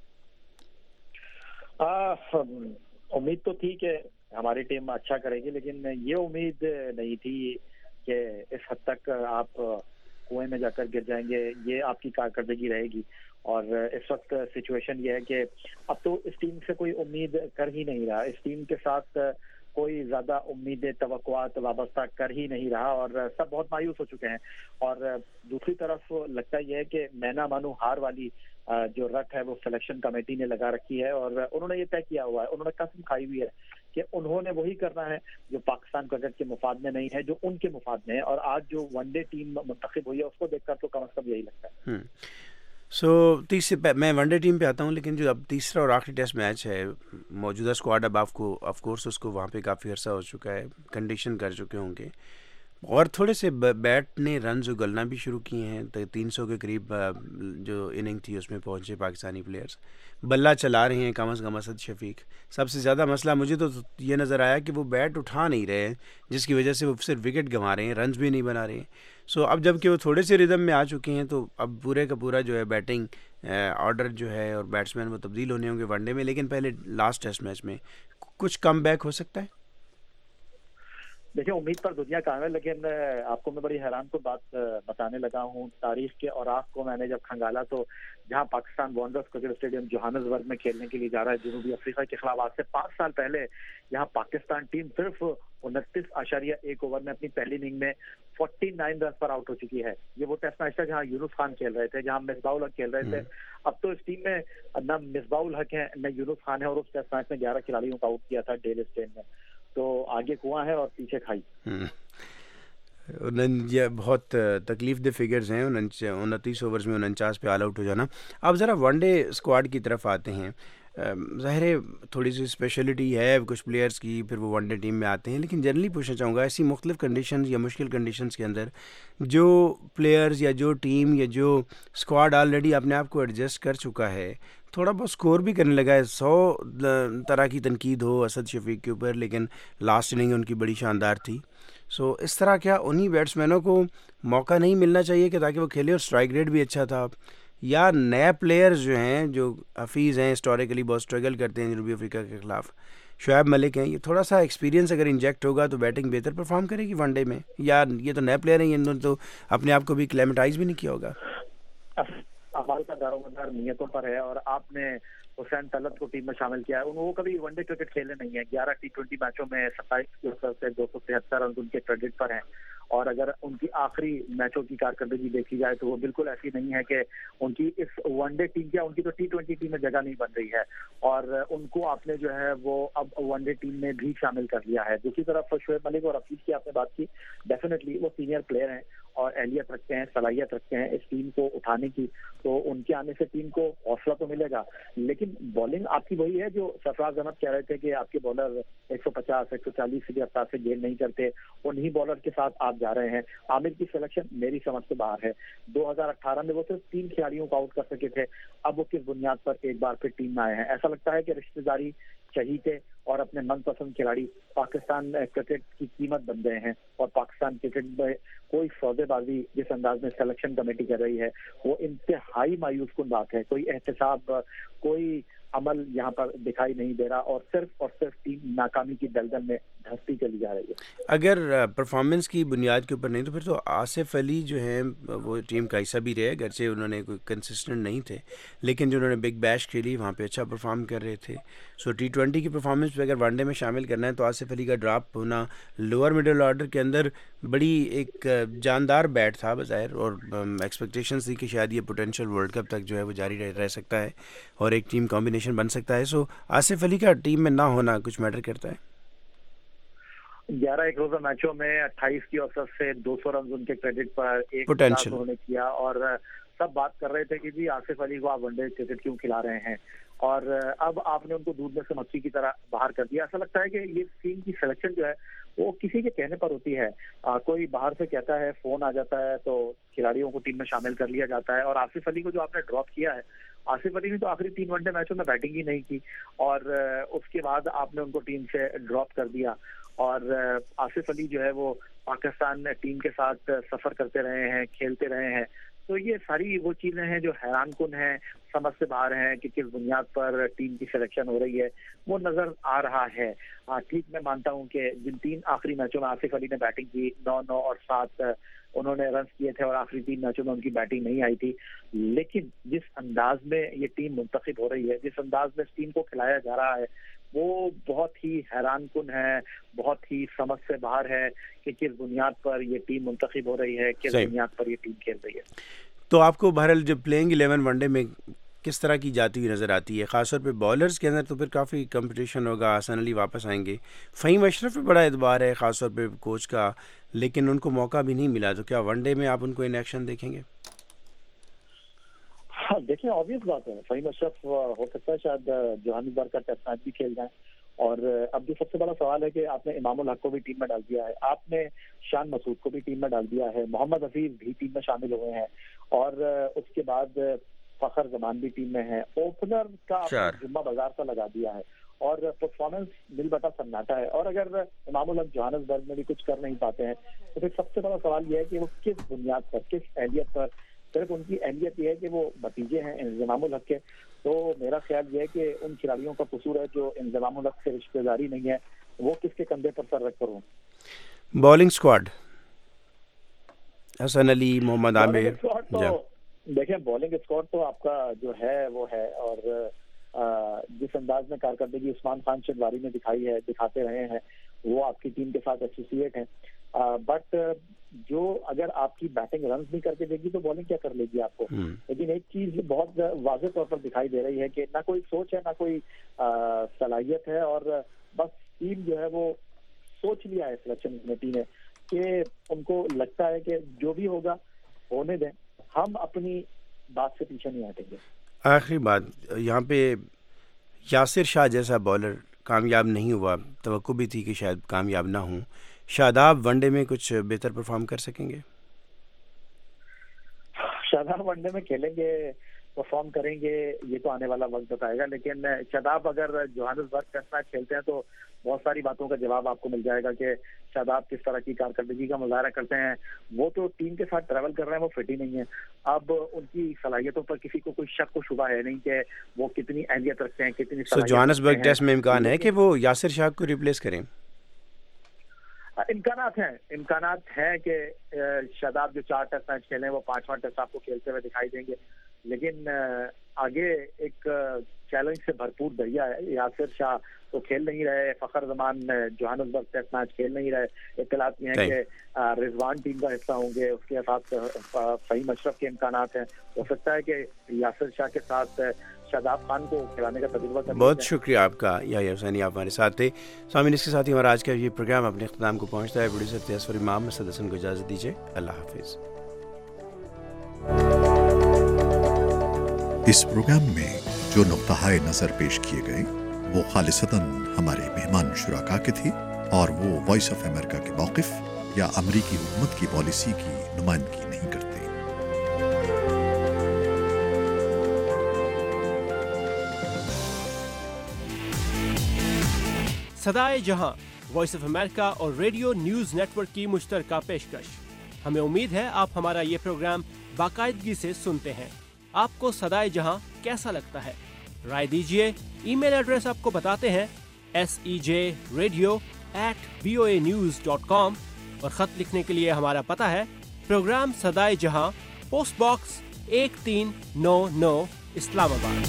امید تو تھی کہ ہماری ٹیم اچھا کرے گی, لیکن یہ امید نہیں تھی کہ اس حد تک آپ کنویں میں جا کر گر جائیں گے, یہ آپ کی کارکردگی رہے گی. اور اس وقت سچویشن یہ ہے کہ اب تو اس ٹیم سے کوئی امید کر ہی نہیں رہا, اس ٹیم کے ساتھ کوئی زیادہ امیدیں, توقعات وابستہ کر ہی نہیں رہا, اور سب بہت مایوس ہو چکے ہیں. اور دوسری طرف لگتا یہ ہے کہ مینا مانو ہار والی جو رٹ ہے وہ سلیکشن کمیٹی نے لگا رکھی ہے, اور انہوں نے یہ طے کیا ہوا ہے, انہوں نے قسم کھائی ہوئی ہے کہ انہوں نے وہی کرنا ہے جو پاکستان کرکٹ کے مفاد میں نہیں ہے, جو ان کے مفاد میں ہے. اور آج جو ون ڈے ٹیم منتخب ہوئی ہے اس کو دیکھ کر تو کم از کم یہی لگتا ہے.
سو تیسرے میں ون ڈے ٹیم پہ آتا ہوں, لیکن جو اب تیسرا اور آخری ٹیسٹ میچ ہے, موجودہ اسکواڈ اب آپ کو آف کورس اس کو وہاں پہ کافی عرصہ ہو چکا ہے, کنڈیشن کر چکے ہوں گے, اور تھوڑے سے بیٹ نے رنز اگلنا بھی شروع کیے ہیں. تین سو کے قریب جو اننگ تھی اس میں پہنچے پاکستانی پلیئرز, بلہ چلا رہے ہیں کم از کم اسد شفیق. سب سے زیادہ مسئلہ مجھے تو یہ نظر آیا کہ وہ بیٹ اٹھا نہیں رہے ہیں, جس کی وجہ سے وہ صرف وکٹ گنوا رہے ہیں, رنز بھی نہیں بنا رہے ہیں. سو اب جب کہ وہ تھوڑے سے ردم میں آ چکے ہیں تو اب پورے کا پورا جو ہے بیٹنگ آرڈر جو ہے اور بیٹسمین وہ تبدیل ہونے ہوں گے ون ڈے میں, لیکن پہلے لاسٹ ٹیسٹ میچ میں کچھ کم بیک ہو سکتا ہے.
دیکھیں امید پر دنیا کام ہے, لیکن آپ کو میں بڑی حیران کو بات بتانے لگا ہوں. تاریخ کے اوراق کو میں نے جب کھنگالا تو جہاں Pakistan Wanderers cricket stadium Johannesburg میں کھیلنے کے لیے جا رہا ہے جنوبی افریقہ کے خلاف, آج سے پانچ سال پہلے یہاں پاکستان ٹیم صرف انتیس اشاریہ ایک اوور میں اپنی پہلی اننگ میں فورٹی نائن رنز پر آؤٹ ہو چکی ہے. یہ وہ ٹیسٹ میچ تھا جہاں یونس خان کھیل رہے تھے, جہاں مصباح الحق کھیل رہے تھے. اب تو اس ٹیم میں نہ مصباح الحق ہے نہ یونس خان ہے, اور اس ٹیسٹ میچ میں گیارہ کھلاڑیوں کو آؤٹ کیا تھا ڈیل اسٹین میں. تو آگے کنواں ہے اور پیچھے کھائی.
یہ بہت تکلیف دہ فگرز ہیں, انتیس اوورز میں انچاس پہ آل آؤٹ ہو جانا. اب ذرا ون ڈے اسکواڈ کی طرف آتے ہیں. ظاہر ہے تھوڑی سی اسپیشلٹی ہے کچھ پلیئرز کی, پھر وہ ون ڈے ٹیم میں آتے ہیں, لیکن جنرلی پوچھنا چاہوں گا ایسی مختلف کنڈیشنز یا مشکل کنڈیشنز کے اندر جو پلیئرز یا جو ٹیم یا جو اسکواڈ آلریڈی اپنے آپ کو ایڈجسٹ کر چکا ہے, تھوڑا بہت سکور بھی کرنے لگا ہے. سو طرح کی تنقید ہو اسد شفیق کے اوپر, لیکن لاسٹ اننگ ان کی بڑی شاندار تھی. سو اس طرح کیا انہی بیٹسمینوں کو موقع نہیں ملنا چاہیے کہ تاکہ وہ کھیلے, اور اسٹرائک ریٹ بھی اچھا تھا, یا نئے پلیئرز جو ہیں جو حفیظ ہیں ہسٹوریکلی بہت اسٹرگل کرتے ہیں جنوبی افریقہ کے خلاف, شعیب ملک ہیں, یہ تھوڑا سا ایکسپیرینس اگر انجیکٹ ہوگا تو بیٹنگ بہتر پرفارم کرے گی ون ڈے میں, یا یہ تو نئے پلیئر ہیں, انہوں نے تو اپنے آپ کو بھی کلیمٹائز بھی نہیں کیا ہوگا؟
اعمال کا دار و مدار نیتوں پر ہے، اور آپ نے حسین طلعت کو ٹیم میں شامل کیا ہے. وہ کبھی ون ڈے کرکٹ کھیلے نہیں ہیں، گیارہ ٹی ٹوینٹی میچوں میں ستائیس سے دو سو تہتر رن ان کے کریڈٹ پر ہیں، اور اگر ان کی آخری میچوں کی کارکردگی دیکھی جائے تو وہ بالکل ایسی نہیں ہے کہ ان کی اس ون ڈے ٹیم کیا ان کی تو ٹی ٹوینٹی ٹیم میں جگہ نہیں بن رہی ہے، اور ان کو آپ نے جو ہے وہ اب ون ڈے ٹیم میں بھی شامل کر لیا ہے. دوسری طرف شعیب ملک اور حفیظ کی آپ نے بات کی، ڈیفینیٹلی وہ سینئر پلیئر ہیں اور اہلیت رکھتے ہیں، صلاحیت رکھتے ہیں اس ٹیم کو اٹھانے کی، تو ان کے آنے سے ٹیم کو حوصلہ تو ملے گا. لیکن بالنگ آپ کی وہی ہے جو سرفراز احمد کہہ رہے تھے کہ آپ کے بالر ایک سو پچاس ایک سو چالیس کی رفتار سے گیند نہیں کرتے، انہی بالر کے ساتھ آپ جا رہے ہیں. عامر کی سلیکشن میری سمجھ سے باہر ہے. دو ہزار اٹھارہ میں وہ صرف تین کھلاڑیوں کو آؤٹ کر سکے تھے، اب وہ کس بنیاد پر ایک بار پھر ٹیم میں آئے ہیں؟ ایسا لگتا ہے کہ رشتہ داری چہیتے اور اپنے من پسند کھلاڑی پاکستان کرکٹ کی قیمت بن گئے ہیں، اور پاکستان کرکٹ میں کوئی سودے بازی جس انداز میں سلیکشن کمیٹی کر رہی ہے وہ انتہائی مایوس کن بات ہے. کوئی احتساب، کوئی عمل یہاں پر دکھائی نہیں دے رہا، اور صرف اور صرف ٹیم ناکامی کی دلدل میں دھستی چلی جا رہی ہے.
اگر پرفارمنس کی بنیاد کے اوپر نہیں تو پھر تو آصف علی جو ہیں وہ ٹیم کا حصہ بھی رہے، گرچہ انہوں نے کوئی کنسسٹنٹ نہیں تھے، لیکن جو انہوں نے بگ بیش کھیلی وہاں پہ اچھا پرفارم کر رہے تھے. سو ٹی ٹوینٹی کی پرفارمنس پہ اگر ون ڈے میں شامل کرنا ہے تو آصف علی کا ڈراپ ہونا لوور مڈل آرڈر کے اندر بڑی ایک جاندار بیٹ تھا بظاہر، اور ایکسپیکٹیشنز تھی کہ شاید یہ پوٹینشیل ورلڈ کپ تک جو ہے وہ جاری رہ سکتا ہے اور ایک ٹیم کمبینیشن بن سکتا ہے. سو آصف علی کا ٹیم میں نہ ہونا کچھ میٹر کرتا ہے؟
گیارہ ایک روزہ میچوں میں اٹھائیس کی اوسط سے دو سو رنز ان کے کریڈٹ پر ایک
پوٹینشیل
انہوں نے کیا، اور سب بات کر رہے تھے کہ جی آصف علی کو آپ ون ڈے کرکٹ کیوں کھلا رہے ہیں، اور اب آپ نے ان کو دودھ میں سے مکھی کی طرح باہر کر دیا. ایسا لگتا ہے کہ یہ ٹیم کی سلیکشن جو ہے وہ کسی کے کہنے پر ہوتی ہے. آ, کوئی باہر سے کہتا ہے، فون آ جاتا ہے تو کھلاڑیوں کو ٹیم میں شامل کر لیا جاتا ہے. اور آصف علی کو جو آپ نے ڈراپ کیا ہے، آصف علی نے تو آخری تین ون ڈے میچوں میں بیٹنگ ہی نہیں کی، اور اس کے بعد آپ نے ان کو ٹیم سے ڈراپ کر دیا. اور آصف علی جو ہے وہ پاکستان ٹیم کے ساتھ سفر کرتے رہے ہیں، کھیلتے رہے ہیں. تو یہ ساری وہ چیزیں ہیں جو حیران کن ہیں، سمجھ سے باہر ہیں کہ کس بنیاد پر ٹیم کی سلیکشن ہو رہی ہے وہ نظر آ رہا ہے. ٹھیک میں مانتا ہوں کہ جن تین آخری میچوں میں آصف علی نے بیٹنگ کی، نو نو اور سات انہوں نے رنز کیے تھے، اور آخری تین میچوں میں ان کی بیٹنگ نہیں آئی تھی، لیکن جس انداز میں یہ ٹیم منتخب ہو رہی ہے، جس انداز میں اس ٹیم کو کھلایا جا رہا ہے، وہ بہت ہی حیران کن ہے، بہت ہی سمجھ سے باہر ہے کہ کس بنیاد پر یہ ٹیم منتخب ہو رہی ہے، کس بنیاد پر یہ ٹیم کھیل رہی ہے.
تو آپ کو بہرحال جب پلینگ الیون ون ڈے میں کس طرح کی جاتی ہوئی نظر آتی ہے؟ خاص طور پہ بالرز کے اندر تو پھر کافی کمپٹیشن ہوگا. حسن علی واپس آئیں گے، فہیم اشرف پہ بڑا اعتبار ہے خاص طور پہ کوچ کا، لیکن ان کو موقع بھی نہیں ملا، تو کیا ون ڈے میں آپ ان کو ان ایکشن دیکھیں گے؟
ہاں دیکھیں، آبویس بات ہے، فہیم اشرف ہو سکتا ہے شاید جوہانسبرگ کا ٹیسٹ میچ بھی کھیل جائیں. اور اب جو سب سے بڑا سوال ہے کہ آپ نے امام الحق کو بھی ٹیم میں ڈال دیا ہے، آپ نے شان مسعود کو بھی ٹیم میں ڈال دیا ہے، محمد حفیظ بھی ٹیم میں شامل ہوئے ہیں، اور اس کے بعد فخر زمان بھی ٹیم میں ہے. اوپنر کا جمعہ بازار سا لگا دیا ہے، اور پرفارمنس دل بٹا سناٹا ہے. اور اگر امام الحق جوہانسبرگ میں بھی کچھ کر نہیں پاتے ہیں تو پھر سب سے بڑا سوال یہ ہے کہ وہ کس بنیاد پر، کس اہلیت پر. صرف ان کی اہلیت یہ ہے کہ وہ بھتیجے ہیں انضمام الحق کے، تو میرا خیال یہ ہے کہ ان کھلاڑیوں کا قصور ہے جو انضمام الحق سے رشتہ داری نہیں ہے، وہ کس کے کندھے پر سر رکھ کر ہوں.
Bowling squad Hasan Ali, Muhammad Amir.
دیکھیں بالنگ اسکواڈ تو آپ کا جو ہے وہ ہے، اور جس انداز میں کارکردگی عثمان خان شنواری نے دکھائی ہے، دکھاتے رہے ہیں، وہ آپ کی ٹیم کے ساتھ ایسوسیٹ ہیں. بٹ جو اگر آپ کی بیٹنگ رنز نہیں کر کے دے گی تو بالنگ کیا کر لے گی آپ کو. لیکن ایک چیز بہت واضح طور پر دکھائی دے رہی ہے کہ نہ کوئی سوچ ہے، نہ کوئی صلاحیت ہے، اور بس ٹیم جو ہے وہ سوچ لیا ہے سلیکشن کمیٹی نے کہ ان کو لگتا ہے کہ جو بھی ہوگا ہونے دیں، ہم اپنی بات سے پیچھے نہیں ہٹیں گے.
آخری بات یہاں پہ، یاسر شاہ جیسا بالر کامیاب نہیں ہوا، توقع بھی تھی کہ شاید کامیاب نہ ہوں. شاداب ون ڈے میں کچھ بہتر پرفارم کر سکیں گے؟
شاداب ون ڈے میں کھیلیں گے، پرفارم کریں گے، یہ تو آنے والا وقت بتائے گا. لیکن شاداب اگر جوہانسبرگ ٹیسٹ میچ کھیلتے ہیں تو بہت ساری باتوں کا جواب آپ کو مل جائے گا کہ شاداب کس طرح کی کارکردگی کا مظاہرہ کرتے ہیں. وہ تو ٹیم کے ساتھ ٹریول کر رہے ہیں، وہ فٹ ہی نہیں ہے. اب ان کی صلاحیتوں پر کسی کو کوئی شک و شبہ ہے نہیں کہ وہ کتنی اہلیت رکھتے ہیں، کتنی
صلاحیت. جوہانسبرگ ٹیسٹ میں امکان ہے کہ وہ یاسر شاہ کو ریپلیس کریں؟
امکانات ہیں امکانات ہیں کہ شاداب جو چار ٹیسٹ میچ کھیلیں وہ پانچواں ٹیسٹ آپ کو کھیلتے ہوئے دکھائی دیں گے، لیکن آگے ایک چیلنج سے بھرپور دریا ہے. یاسر شاہ تو کھیل نہیں رہے، فخر زمان جوہانسبرگ ٹیسٹ میچ کھیل نہیں رہے، اطلاعات یہ ہیں کہ رضوان ٹیم کا حصہ ہوں گے، اس کے ساتھ فہیم اشرف کے امکانات ہیں. ہو سکتا ہے کہ یاسر شاہ کے ساتھ شاداب خان کو کھلانے کا تجربہ کرنا.
بہت شکریہ آپ کا یحییٰ حسینی، آپ ہمارے ساتھ تھے. سامعین، اس کے ساتھ ہی ہمارا آج کا یہ پروگرام اپنے اختتام کو پہنچتا ہے. پروڈیوسر تیسفر امام اسد حسن کو اجازت دیجیے. اللہ حافظ.
اس پروگرام میں جو نقطہ نظر پیش کیے گئے وہ خالصتاً ہمارے مہمان شرکا کے تھے اور وہ وائس آف امریکہ کے موقف یا امریکی حکومت کی پالیسی کی نمائندگی نہیں کرتے.
صدائے جہاں وائس آف امریکہ اور ریڈیو نیوز نیٹ ورک کی مشترکہ پیشکش. ہمیں امید ہے آپ ہمارا یہ پروگرام باقاعدگی سے سنتے ہیں. آپ کو صدائے جہاں کیسا لگتا ہے؟ رائے دیجیے. ای میل ایڈریس آپ کو بتاتے ہیں، S E J radio at V O A news dot com, اور خط لکھنے کے لیے ہمارا پتہ ہے پروگرام صدائے جہاں، پوسٹ باکس ایک تین نو نو، اسلام آباد.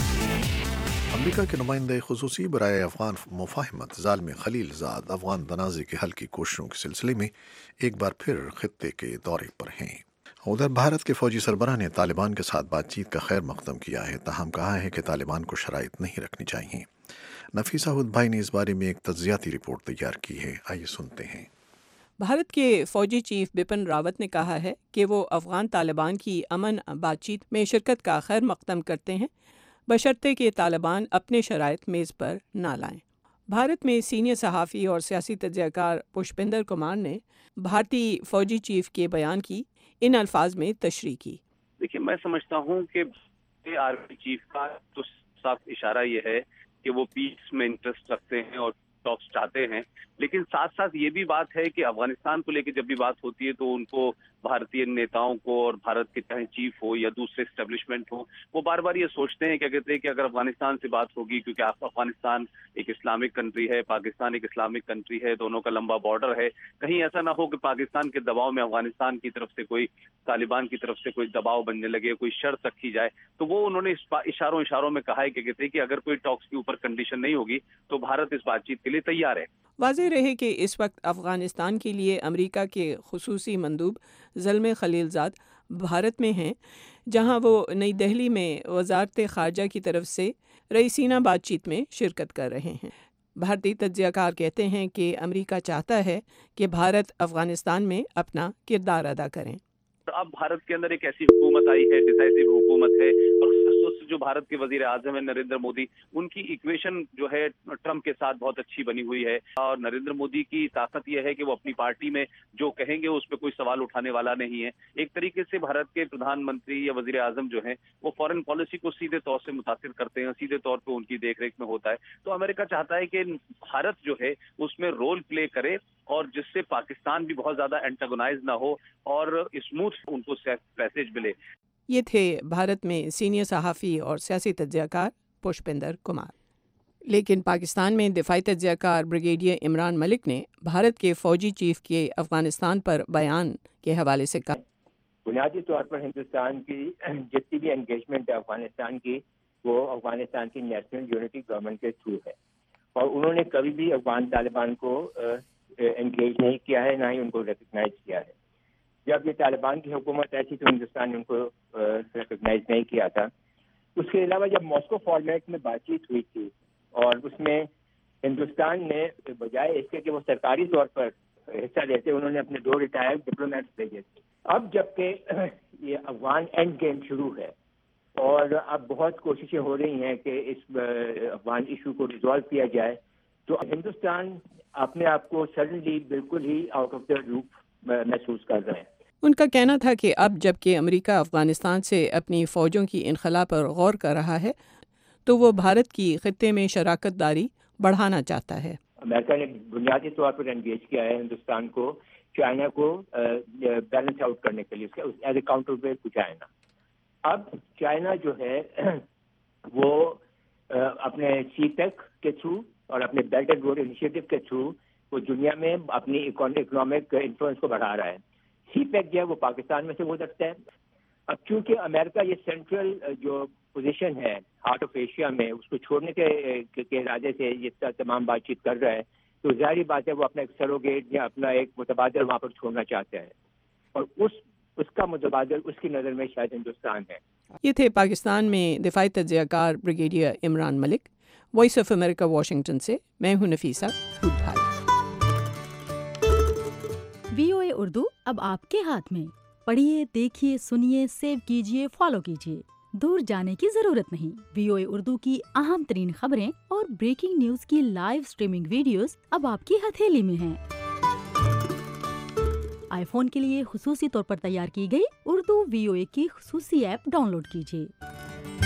امریکہ کے نمائندہ خصوصی برائے افغان مفاہمت ظالم خلیل زاد افغان تنازع کے حل کی کوششوں کے سلسلے میں ایک بار پھر خطے کے دورے پر ہیں. ادھر بھارت کے فوجی سربراہ نے طالبان کے ساتھ بات چیت کا خیر مقدم کیا ہے، تاہم کہا ہے کہ طالبان کو شرائط نہیں رکھنی چاہیے. نفیسہ ہد بھائی نے اس بارے میں ایک تجزیاتی رپورٹ تیار کی ہے، آئیے سنتے ہیں.
بھارت کے فوجی چیف بپن راوت نے کہا ہے کہ وہ افغان طالبان کی امن بات چیت میں شرکت کا خیر مقدم کرتے ہیں، بشرطے کہ طالبان اپنے شرائط میز پر نہ لائیں. بھارت میں سینئر صحافی اور سیاسی تجزیہ کار پشپندر کمار نے بھارتی فوجی چیف کے بیان کی ان الفاظ میں تشریح کی.
دیکھیے، میں سمجھتا ہوں کہ آرمی چیف کا تو صاف اشارہ یہ ہے کہ وہ پیس میں انٹرسٹ رکھتے ہیں اور ٹاکس چاہتے ہیں، لیکن ساتھ ساتھ یہ بھی بات ہے کہ افغانستان کو لے کے جب بھی بات ہوتی ہے تو ان کو بھارتی نیتاؤں کو اور بھارت کے چاہے چیف ہو یا دوسرے اسٹیبلشمنٹ ہو، وہ بار بار یہ سوچتے ہیں، کیا کہتے ہیں کہ اگر افغانستان سے بات ہوگی، کیونکہ افغانستان ایک اسلامک کنٹری ہے، پاکستان ایک اسلامک کنٹری ہے، دونوں کا لمبا بارڈر ہے، کہیں ایسا نہ ہو کہ پاکستان کے دباؤ میں افغانستان کی طرف سے کوئی طالبان کی طرف سے کوئی دباؤ بننے لگے، کوئی شرط رکھی جائے. تو وہ انہوں نے اشاروں اشاروں میں کہا ہے کہ کہتے ہیں کہ اگر کوئی ٹاکس کے اوپر کنڈیشن نہیں ہوگی تو بھارت اس بات چیت کے لیے تیار ہے.
واضح رہے کہ اس وقت افغانستان کے لیے امریکہ کے خصوصی مندوب زلمے خلیل زاد بھارت میں ہیں، جہاں وہ نئی دہلی میں وزارت خارجہ کی طرف سے رئیسینہ بات چیت میں شرکت کر رہے ہیں. بھارتی تجزیہ کار کہتے ہیں کہ امریکہ چاہتا ہے کہ بھارت افغانستان میں اپنا کردار ادا کریں.
اب بھارت کے اندر ایک ایسی حکومت آئی ہے، ڈیسائسو حکومت ہے، اور خاص طور سے جو بھارت کے وزیر اعظم ہیں نریندر مودی، ان کی ایکویشن جو ہے ٹرمپ کے ساتھ بہت اچھی بنی ہوئی ہے. اور نریندر مودی کی طاقت یہ ہے کہ وہ اپنی پارٹی میں جو کہیں گے اس پہ کوئی سوال اٹھانے والا نہیں ہے. ایک طریقے سے بھارت کے پردھان منتری یا وزیر اعظم جو ہیں وہ فارن پالیسی کو سیدھے طور سے متاثر کرتے ہیں، سیدھے طور پہ ان کی دیکھ ریکھ میں ہوتا ہے. تو امریکہ چاہتا ہے کہ بھارت جو ہے اس میں رول پلے کرے، اور جس سے پاکستان بھی بہت زیادہ اینٹاگونائز نہ ہو اور اسموتھ ان کو پیسج ملے.
یہ تھے بھارت میں سینئر صحافی اور سیاسی تجزیہ کار پشپندر کمار. لیکن پاکستان میں دفاعی تجزیہ کار بریگیڈیئر عمران ملک نے بھارت کے فوجی چیف کے افغانستان پر بیان کے حوالے سے کہا،
بنیادی طور پر ہندوستان کی جتنی بھی انگیجمنٹ ہے افغانستان کی، وہ افغانستان کی نیشنل یونٹی گورنمنٹ کے تھرو ہے، اور انہوں نے کبھی بھی افغان طالبان کو انگیج نہیں کیا ہے، نہ ہی ان کو ریکگنائز کیا ہے. جب یہ طالبان کی حکومت ایسی تو ہندوستان نے ان کو ریکگنائز نہیں کیا تھا. اس کے علاوہ جب ماسکو فارمیٹ میں بات چیت ہوئی تھی اور اس میں ہندوستان نے بجائے اس کے کہ وہ سرکاری طور پر حصہ لیتے، انہوں نے اپنے دو ریٹائرڈ ڈپلومیٹس بھیجے تھے. اب جبکہ یہ افغان اینڈ گیم شروع ہے اور اب بہت کوششیں ہو رہی ہیں کہ اس افغان ایشو کو ریزالو کیا جائے، تو ہندوستان اپنے آپ کو سڈنلی بالکل ہی آؤٹ آف دا لوپ محسوس کر رہے ہیں.
ان کا کہنا تھا کہ اب جب کہ امریکہ افغانستان سے اپنی فوجوں کی انخلا پر غور کر رہا ہے تو وہ بھارت کی خطے میں شراکت داری بڑھانا چاہتا ہے.
امریکہ نے بنیادی طور پر انگیج کیا ہے ہندوستان کو چائنا کو بیلنس آؤٹ کرنے کے لیے as a counterweight to China. اب چائنا جو ہے وہ اپنے سی پیک کے تھرو اور اپنے بیلٹ اینڈ روڈ انیشیٹو کے تھرو وہ دنیا میں اپنی اکنامک انفلوئنس کو بڑھا رہا ہے. سی پیک جو ہے وہ پاکستان میں سے گزرتا ہے. اب چونکہ امریکہ یہ سینٹرل جو پوزیشن ہے ہارٹ آف ایشیا میں اس کو چھوڑنے کے کے ارادے سے یہ تمام بات چیت کر رہا ہے تو ظاہری بات ہے وہ اپنا ایک سروگیٹ یا اپنا ایک متبادل وہاں پر چھوڑنا چاہتا ہے اور اس اس کا متبادل اس کی نظر میں شاید ہندوستان ہے.
یہ تھے پاکستان میں دفاعی تجزیہ کار brigadier Imran Malik. Voice of America Washington سے میں ہوں نفیسہ بھوٹال.
وی او اے اردو اب آپ کے ہاتھ میں. پڑھیے، دیکھیے، سنیے، سیو کیجیے، فالو کیجیے. دور جانے کی ضرورت نہیں. وی او اے اردو کی اہم ترین خبریں اور بریکنگ نیوز کی لائیو سٹریمنگ ویڈیوز اب آپ کی ہتھیلی میں ہیں. آئی فون کے لیے خصوصی طور پر تیار کی گئی اردو وی او اے کی خصوصی ایپ ڈاؤن لوڈ کیجیے.